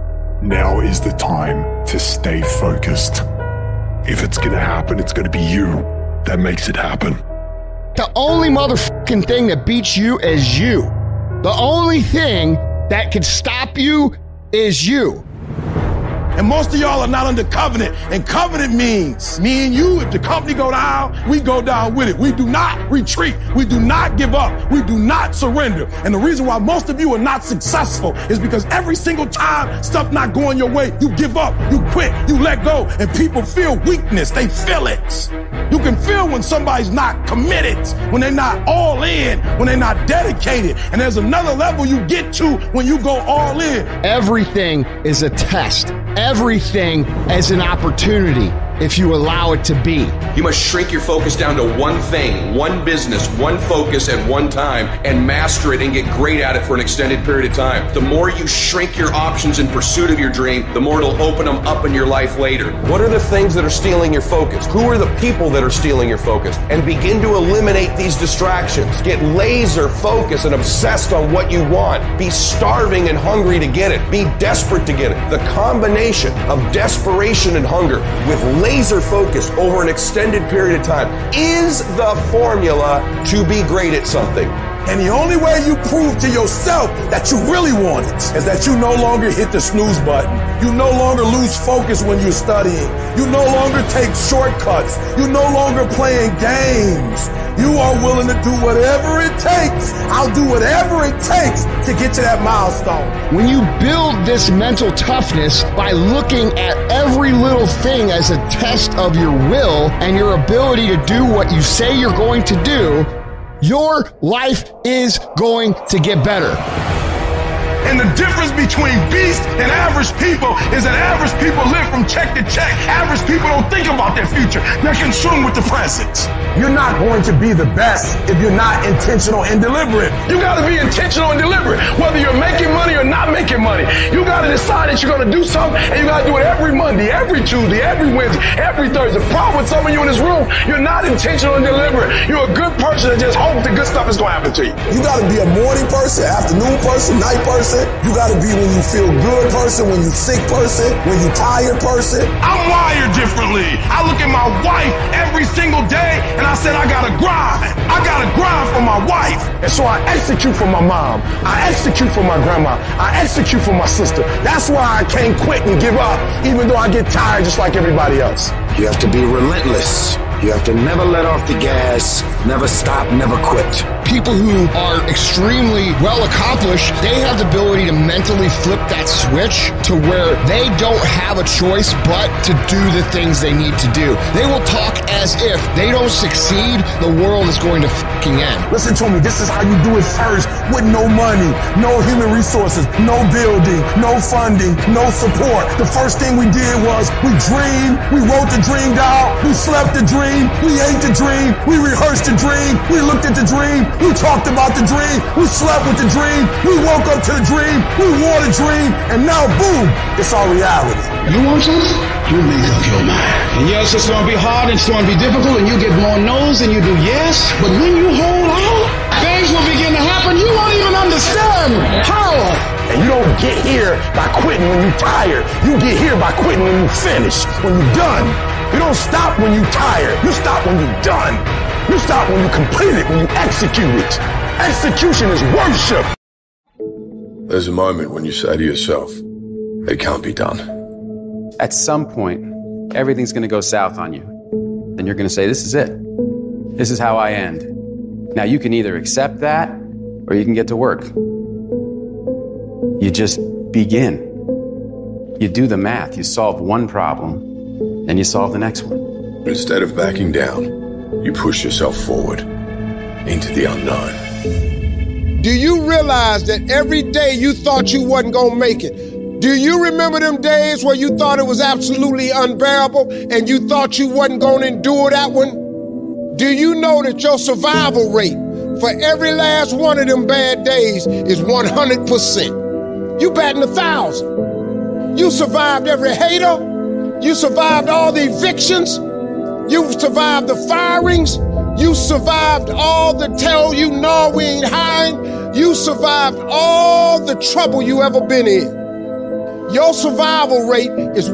Speaker 19: Now is the time to stay focused. If it's gonna happen, it's gonna be you that makes it happen.
Speaker 10: The only motherfucking thing that beats you is you. The only thing that can stop you is you.
Speaker 20: And most of y'all are not under covenant. And covenant means me and you, if the company go down, we go down with it. We do not retreat. We do not give up. We do not surrender. And the reason why most of you are not successful is because every single time stuff not going your way, you give up, you quit, you let go, and people feel weakness. They feel it. You can feel when somebody's not committed, when they're not all in, when they're not dedicated. And there's another level you get to when you go all in.
Speaker 10: Everything is a test. Everything is an opportunity if you allow it to be.
Speaker 14: You must shrink your focus down to one thing, one business, one focus at one time, and master it and get great at it for an extended period of time. The more you shrink your options in pursuit of your dream, the more it'll open them up in your life later.
Speaker 9: What are the things that are stealing your focus? Who are the people that are stealing your focus? And begin to eliminate these distractions. Get laser focused and obsessed on what you want. Be starving and hungry to get it. Be desperate to get it. The combination of desperation and hunger with laser focus over an extended period of time is the formula to be great at something.
Speaker 20: And the only way you prove to yourself that you really want it is that you no longer hit the snooze button. You no longer lose focus when you're studying. You no longer take shortcuts. You no longer playing games. You are willing to do whatever it takes. I'll do whatever it takes to get to that milestone.
Speaker 10: When you build this mental toughness by looking at every little thing as a test of your will and your ability to do what you say you're going to do, your life is going to get better.
Speaker 20: And the difference between beast and average people is that average people live from check to check. Average people don't think about their future. They're consumed with the present. You're not going to be the best if you're not intentional and deliberate. You got to be intentional and deliberate. Whether you're making money or not making money, you got to decide that you're going to do something, and you got to do it every Monday, every Tuesday, every Wednesday, every Thursday. The problem with some of you in this room, you're not intentional and deliberate. You're a good person that just hopes the good stuff is going to happen to you.
Speaker 15: You got to be a morning person, afternoon person, night person. You got to be when you feel good person, when you sick person, when you tired person.
Speaker 20: I'm wired differently. I look at my wife every single day and I said, I got to grind. I got to grind for my wife. And so I execute for my mom. I execute for my grandma. I execute for my sister. That's why I can't quit and give up, even though I get tired just like everybody else.
Speaker 9: You have to be relentless. You have to never let off the gas, never stop, never quit.
Speaker 10: People who are extremely well accomplished, they have the ability to mentally flip that switch to where they don't have a choice but to do the things they need to do. They will talk as if they don't succeed, the world is going to fucking end.
Speaker 20: Listen to me, this is how you do it first, with no money, no human resources, no building, no funding, no support. The first thing we did was we dreamed, we wrote the dream down, we slept the dream, we ate the dream, we rehearsed the dream, we looked at the dream, we talked about the dream, we slept with the dream, we woke up to the dream, we wore the dream, and now boom, it's our reality.
Speaker 3: You want something? You make up your mind. And yes, it's going to be hard, it's going to be difficult, and you get more no's than you do yes, but when you hold out, things will begin to happen you won't even understand how.
Speaker 20: And you don't get here by quitting when you're tired. You get here by quitting when you're finished, when you're done. You don't stop when you're tired. You stop when you're done. You stop when you complete it, when you execute it.
Speaker 4: Execution is worship.
Speaker 19: There's a moment when you say to yourself, it can't be done.
Speaker 12: At some point, everything's going to go south on you. Then you're going to say, this is it. This is how I end. Now, you can either accept that or you can get to work. You just begin. You do the math. You solve one problem, then you solve the next one.
Speaker 19: Instead of backing down, you push yourself forward into the unknown.
Speaker 13: Do you realize that every day you thought you wasn't gonna make it? Do you remember them days where you thought it was absolutely unbearable and you thought you wasn't gonna endure that one? Do you know that your survival rate for every last one of them bad days is 100%? You batting 1,000. You survived every hater. You survived all the evictions. You survived the firings. You survived all the tell you no, we ain't hiring. You survived all the trouble you ever been in. Your survival rate is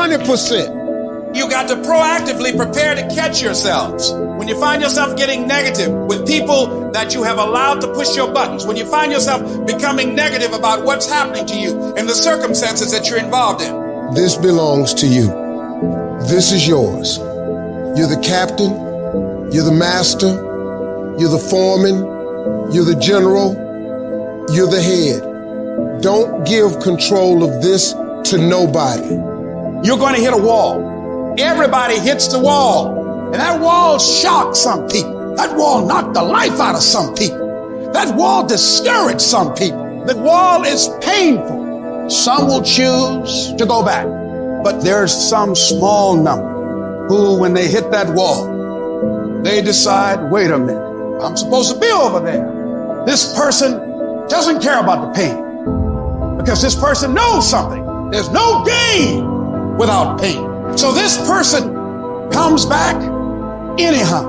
Speaker 13: 100%.
Speaker 3: You got to proactively prepare to catch yourselves. When you find yourself getting negative with people that you have allowed to push your buttons, when you find yourself becoming negative about what's happening to you and the circumstances that you're involved in.
Speaker 13: This belongs to you. This is yours. You're the captain. You're the master. You're the foreman. You're the general. You're the head. Don't give control of this to nobody.
Speaker 3: You're going to hit a wall. Everybody hits the wall. And that wall shocked some people. That wall knocked the life out of some people. That wall discouraged some people. That wall is painful. Some will choose to go back. But there's some small number who, when they hit that wall, they decide, wait a minute, I'm supposed to be over there. This person doesn't care about the pain because this person knows something. There's no gain without pain. So this person comes back anyhow,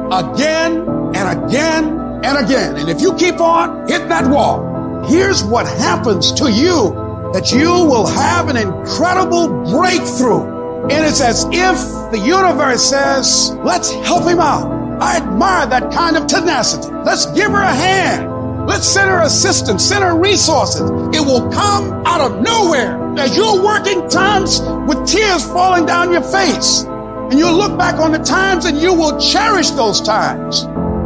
Speaker 3: again and again and again. And if you keep on hitting that wall, here's what happens to you, that you will have an incredible breakthrough. And it's as if the universe says, let's help him out. I admire that kind of tenacity. Let's give her a hand. Let's send her assistance, send her resources. It will come out of nowhere as you're working times with tears falling down your face. And you'll look back on the times and you will cherish those times.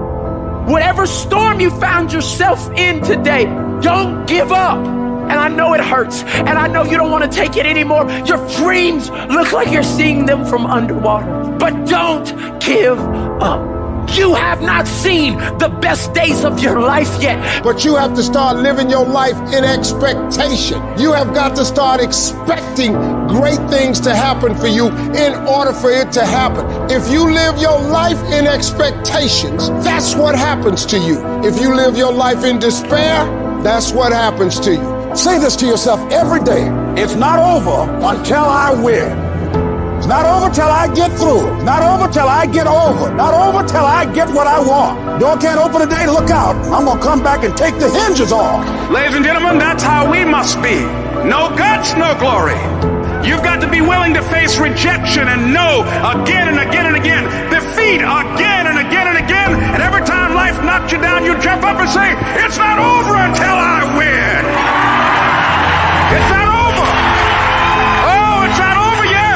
Speaker 16: Whatever storm you found yourself in today, don't give up. And I know it hurts, and I know you don't want to take it anymore. Your dreams look like you're seeing them from underwater. But don't give up. You have not seen the best days of your life yet.
Speaker 13: But you have to start living your life in expectation. You have got to start expecting great things to happen for you in order for it to happen. If you live your life in expectations, that's what happens to you. If you live your life in despair, that's what happens to you. Say this to yourself every day. It's not over until I win. It's not over till I get through. It's not over till I get over. Not over till I get what I want. Door can't open today, look out. I'm going to come back and take the hinges off.
Speaker 3: Ladies and gentlemen, that's how we must be. No guts, no glory. You've got to be willing to face rejection and no again and again and again. Defeat again and again and again. And every time life knocks you down, you jump up and say, it's not over until I win. It's not over. Oh, it's not over yet.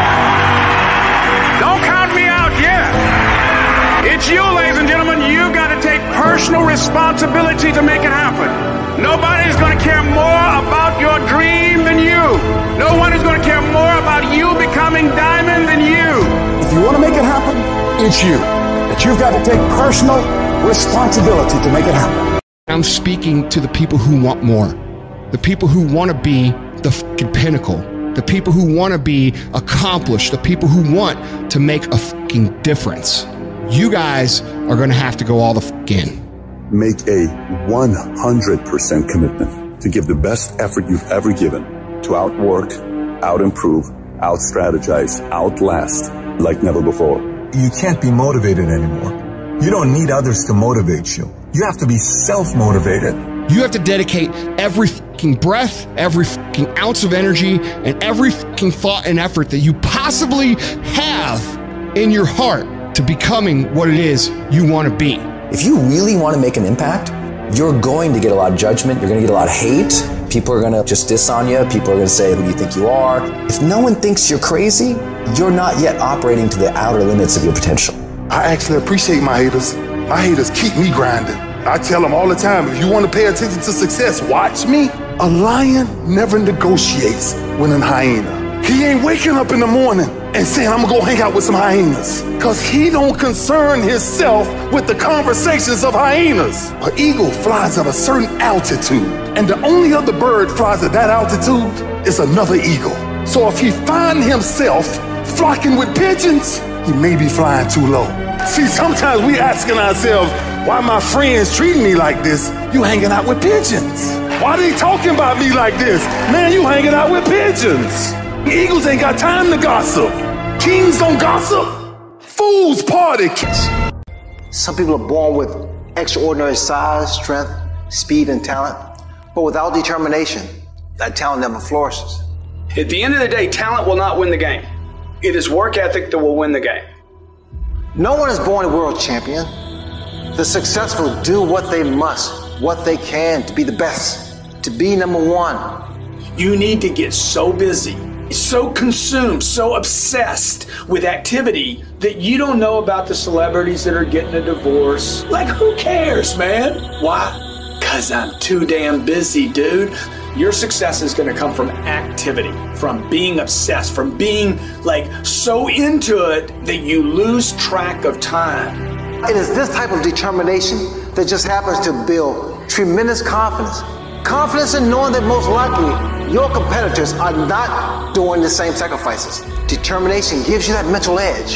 Speaker 3: Don't count me out yet. It's you, ladies and gentlemen. You've got to take personal responsibility to make it happen. Nobody's going to care more about your dream than you. No one is going to care more about you becoming diamond than you.
Speaker 13: If you want to make it happen, it's you. But you've got to take personal responsibility to make it happen.
Speaker 10: I'm speaking to the people who want more. The people who want to be the fucking pinnacle. The people who want to be accomplished. The people who want to make a fucking difference. You guys are going to have to go all the fuck in.
Speaker 18: Make a 100% commitment to give the best effort you've ever given to outwork, out-improve, out-strategize, outlast like never before.
Speaker 21: You can't be motivated anymore. You don't need others to motivate you. You have to be self-motivated.
Speaker 10: You have to dedicate every fucking breath, every fucking ounce of energy, and every fucking thought and effort that you possibly have in your heart to becoming what it is you want to be.
Speaker 1: If you really want to make an impact, you're going to get a lot of judgment. You're going to get a lot of hate. People are going to just diss on you. People are going to say, who do you think you are? If no one thinks you're crazy, you're not yet operating to the outer limits of your potential.
Speaker 2: I actually appreciate my haters. My haters keep me grinding. I tell them all the time, if you want to pay attention to success, watch me. A lion never negotiates with a hyena. He ain't waking up in the morning and saying, I'm gonna go hang out with some hyenas. Cause he don't concern himself with the conversations of hyenas. An eagle flies at a certain altitude, and the only other bird flies at that altitude is another eagle. So if he find himself flocking with pigeons, he may be flying too low. See, sometimes we asking ourselves, why my friends treating me like this? You hanging out with pigeons. Why they talking about me like this? Man, you hanging out with pigeons. Eagles ain't got time to gossip. Kings don't gossip. Fools party.
Speaker 22: Some people are born with extraordinary size, strength, speed, and talent, but without determination, that talent never flourishes.
Speaker 23: At the end of the day, talent will not win the game. It is work ethic that will win the game.
Speaker 22: No one is born a world champion. The successful do what they must, what they can to be the best, to be number one.
Speaker 16: You need to get so busy, so consumed, so obsessed with activity that you don't know about the celebrities that are getting a divorce. Like, who cares, man? Why? Because I'm too damn busy, dude. Your success is going to come from activity, from being obsessed, from being like so into it that you lose track of time.
Speaker 22: It is this type of determination that just happens to build tremendous confidence. Confidence in knowing that most likely your competitors are not doing the same sacrifices. Determination gives you that mental edge.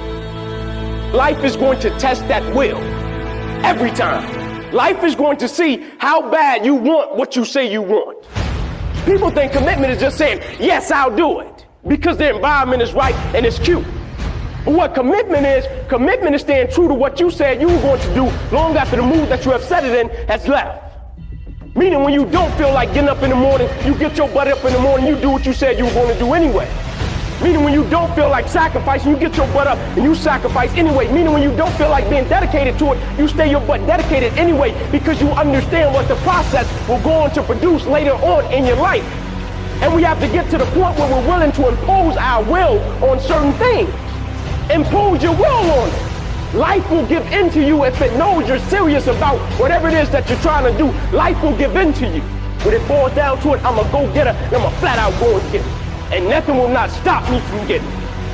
Speaker 24: Life is going to test that will every time. Life is going to see how bad you want what you say you want. People think commitment is just saying, yes, I'll do it, because the environment is right and it's cute. But what commitment is staying true to what you said you were going to do long after the mood that you have set it in has left. Meaning when you don't feel like getting up in the morning, you get your butt up in the morning, you do what you said you were going to do anyway. Meaning when you don't feel like sacrificing, you get your butt up and you sacrifice anyway. Meaning when you don't feel like being dedicated to it, you stay your butt dedicated anyway, because you understand what the process will go on to produce later on in your life. And we have to get to the point where we're willing to impose our will on certain things. Impose your will on it. Life will give in to you if it knows you're serious about whatever it is that you're trying to do. Life will give in to you. When it boils down to it, I'm a go-getter, and I'm a flat-out go and get it. And nothing will not stop me from getting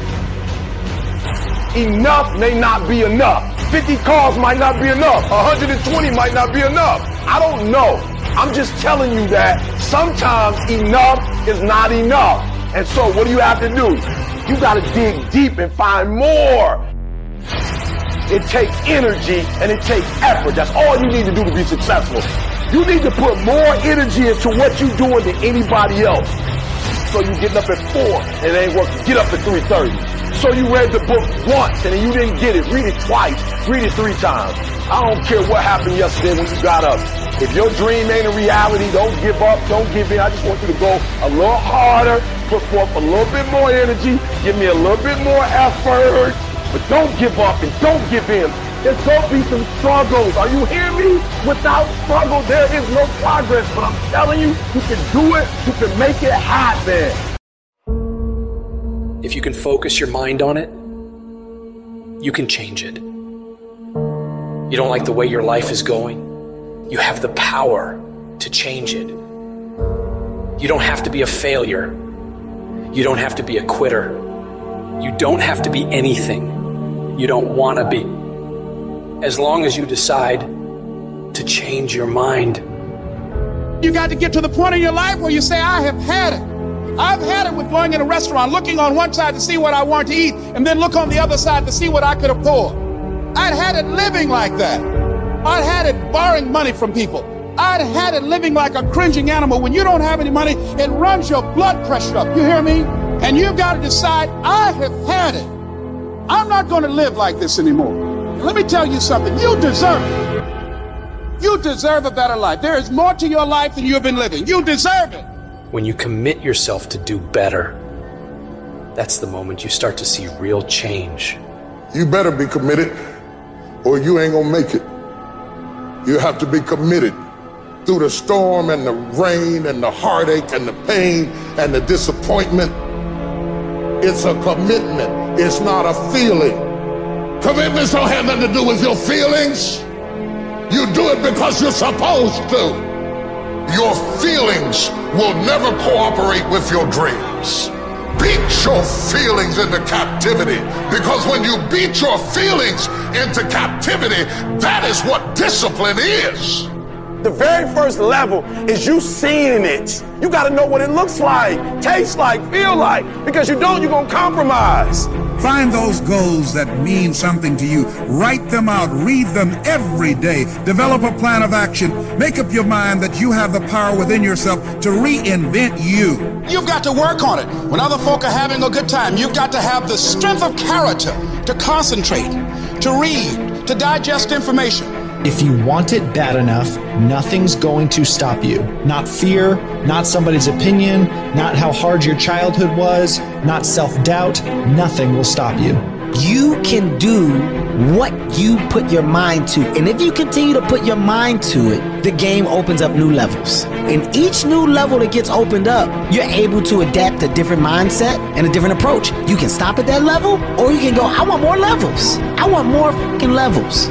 Speaker 24: it.
Speaker 20: Enough may not be enough. 50 cars might not be enough. 120 might not be enough. I don't know. I'm just telling you that sometimes enough is not enough. And so what do you have to do? You got to dig deep and find more. It takes energy and it takes effort. That's all you need to do to be successful. You need to put more energy into what you're doing than anybody else. So you getting up at 4 and it ain't working. Get up at 3:30. So you read the book once and then you didn't get it. Read it twice. Read it 3 times. I don't care what happened yesterday when you got up. If your dream ain't a reality, don't give up. Don't give in. I just want you to go a little harder. Put forth a little bit more energy. Give me a little bit more effort. But don't give up and don't give in. There's going to be some struggles. Are you hearing me? Without struggle, there is no progress. But I'm telling you, you can do it. You can make it happen.
Speaker 26: If you can focus your mind on it, you can change it. You don't like the way your life is going? You have the power to change it. You don't have to be a failure. You don't have to be a quitter. You don't have to be anything you don't want to be. As long as you decide to change your mind.
Speaker 3: You got to get to the point in your life where you say, I have had it. I've had it with going in a restaurant, looking on one side to see what I want to eat, and then look on the other side to see what I could afford. I'd had it living like that. I'd had it borrowing money from people. I'd had it living like a cringing animal. When you don't have any money, it runs your blood pressure up. You hear me? And you've got to decide, I have had it. I'm not going to live like this anymore. Let me tell you something. You deserve it. You deserve a better life. There is more to your life than you've been living. You deserve it.
Speaker 26: When you commit yourself to do better, that's the moment you start to see real change.
Speaker 2: You better be committed or you ain't gonna make it. You have to be committed through the storm and the rain and the heartache and the pain and the disappointment. It's a commitment. It's not a feeling. Commitments don't have nothing to do with your feelings. You do it because you're supposed to. Your feelings will never cooperate with your dreams. Beat your feelings into captivity, because when you beat your feelings into captivity, that is what discipline is.
Speaker 20: The very first level is you seeing it. You got to know what it looks like, tastes like, feel like, because you don't, you're going to compromise.
Speaker 5: Find those goals that mean something to you. Write them out. Read them every day. Develop a plan of action. Make up your mind that you have the power within yourself to reinvent you.
Speaker 3: You've got to work on it. When other folk are having a good time, you've got to have the strength of character to concentrate, to read, to digest information.
Speaker 6: If you want it bad enough, nothing's going to stop you. Not fear, not somebody's opinion, not how hard your childhood was, not self-doubt. Nothing will stop you.
Speaker 7: You can do what you put your mind to. And if you continue to put your mind to it, the game opens up new levels. And each new level that gets opened up, you're able to adapt a different mindset and a different approach. You can stop at that level, or you can go, I want more levels. I want more fucking levels.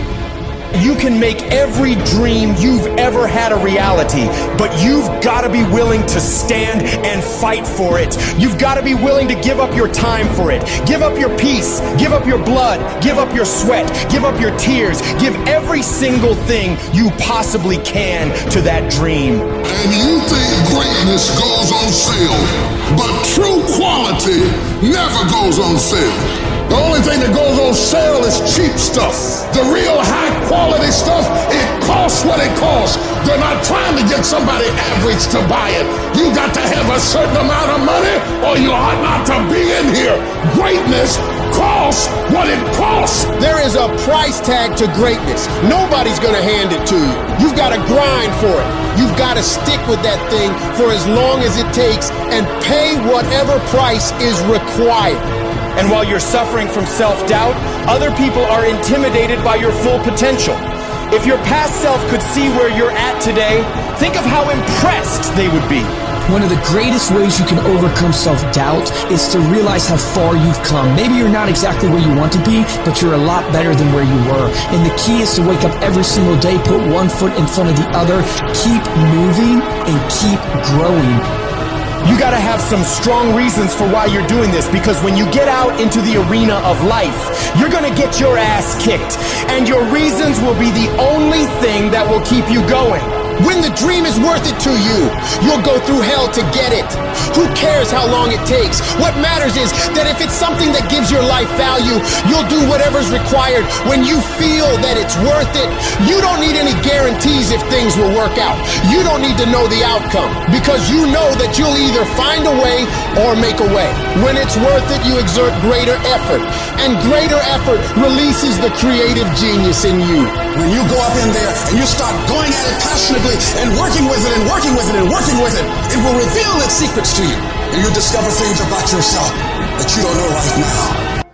Speaker 11: You can make every dream you've ever had a reality, but you've got to be willing to stand and fight for it. You've got to be willing to give up your time for it. Give up your peace, give up your blood, give up your sweat, give up your tears, give every single thing you possibly can to that dream.
Speaker 2: And you think greatness goes on sale, but true quality never goes on sale. The only thing that goes on sale is cheap stuff. The real high quality stuff, it costs what it costs. They're not trying to get somebody average to buy it. You got to have a certain amount of money or you ought not to be in here. Greatness costs what it costs.
Speaker 13: There is a price tag to greatness. Nobody's gonna hand it to you. You've got to grind for it. You've got to stick with that thing for as long as it takes and pay whatever price is required.
Speaker 11: And while you're suffering from self-doubt, other people are intimidated by your full potential. If your past self could see where you're at today, think of how impressed they would be.
Speaker 17: One of the greatest ways you can overcome self-doubt is to realize how far you've come. Maybe you're not exactly where you want to be, but you're a lot better than where you were. And the key is to wake up every single day, put one foot in front of the other, keep moving, and keep growing.
Speaker 11: You gotta have some strong reasons for why you're doing this, because when you get out into the arena of life, you're gonna get your ass kicked, and your reasons will be the only thing that will keep you going.
Speaker 13: When the dream is worth it to you, you'll go through hell to get it. Who cares how long it takes? What matters is that if it's something that gives your life value, you'll do whatever's required when you feel that it's worth it. You don't need any guarantees if things will work out. You don't need to know the outcome, because you know that you'll either find a way or make a way. When it's worth it, you exert greater effort, and greater effort releases the creative genius in you.
Speaker 25: When you go up in there and you start going at it passionately and working with it and working with it and working with it, it will reveal its secrets to you. And you'll discover things about yourself that you don't know right now.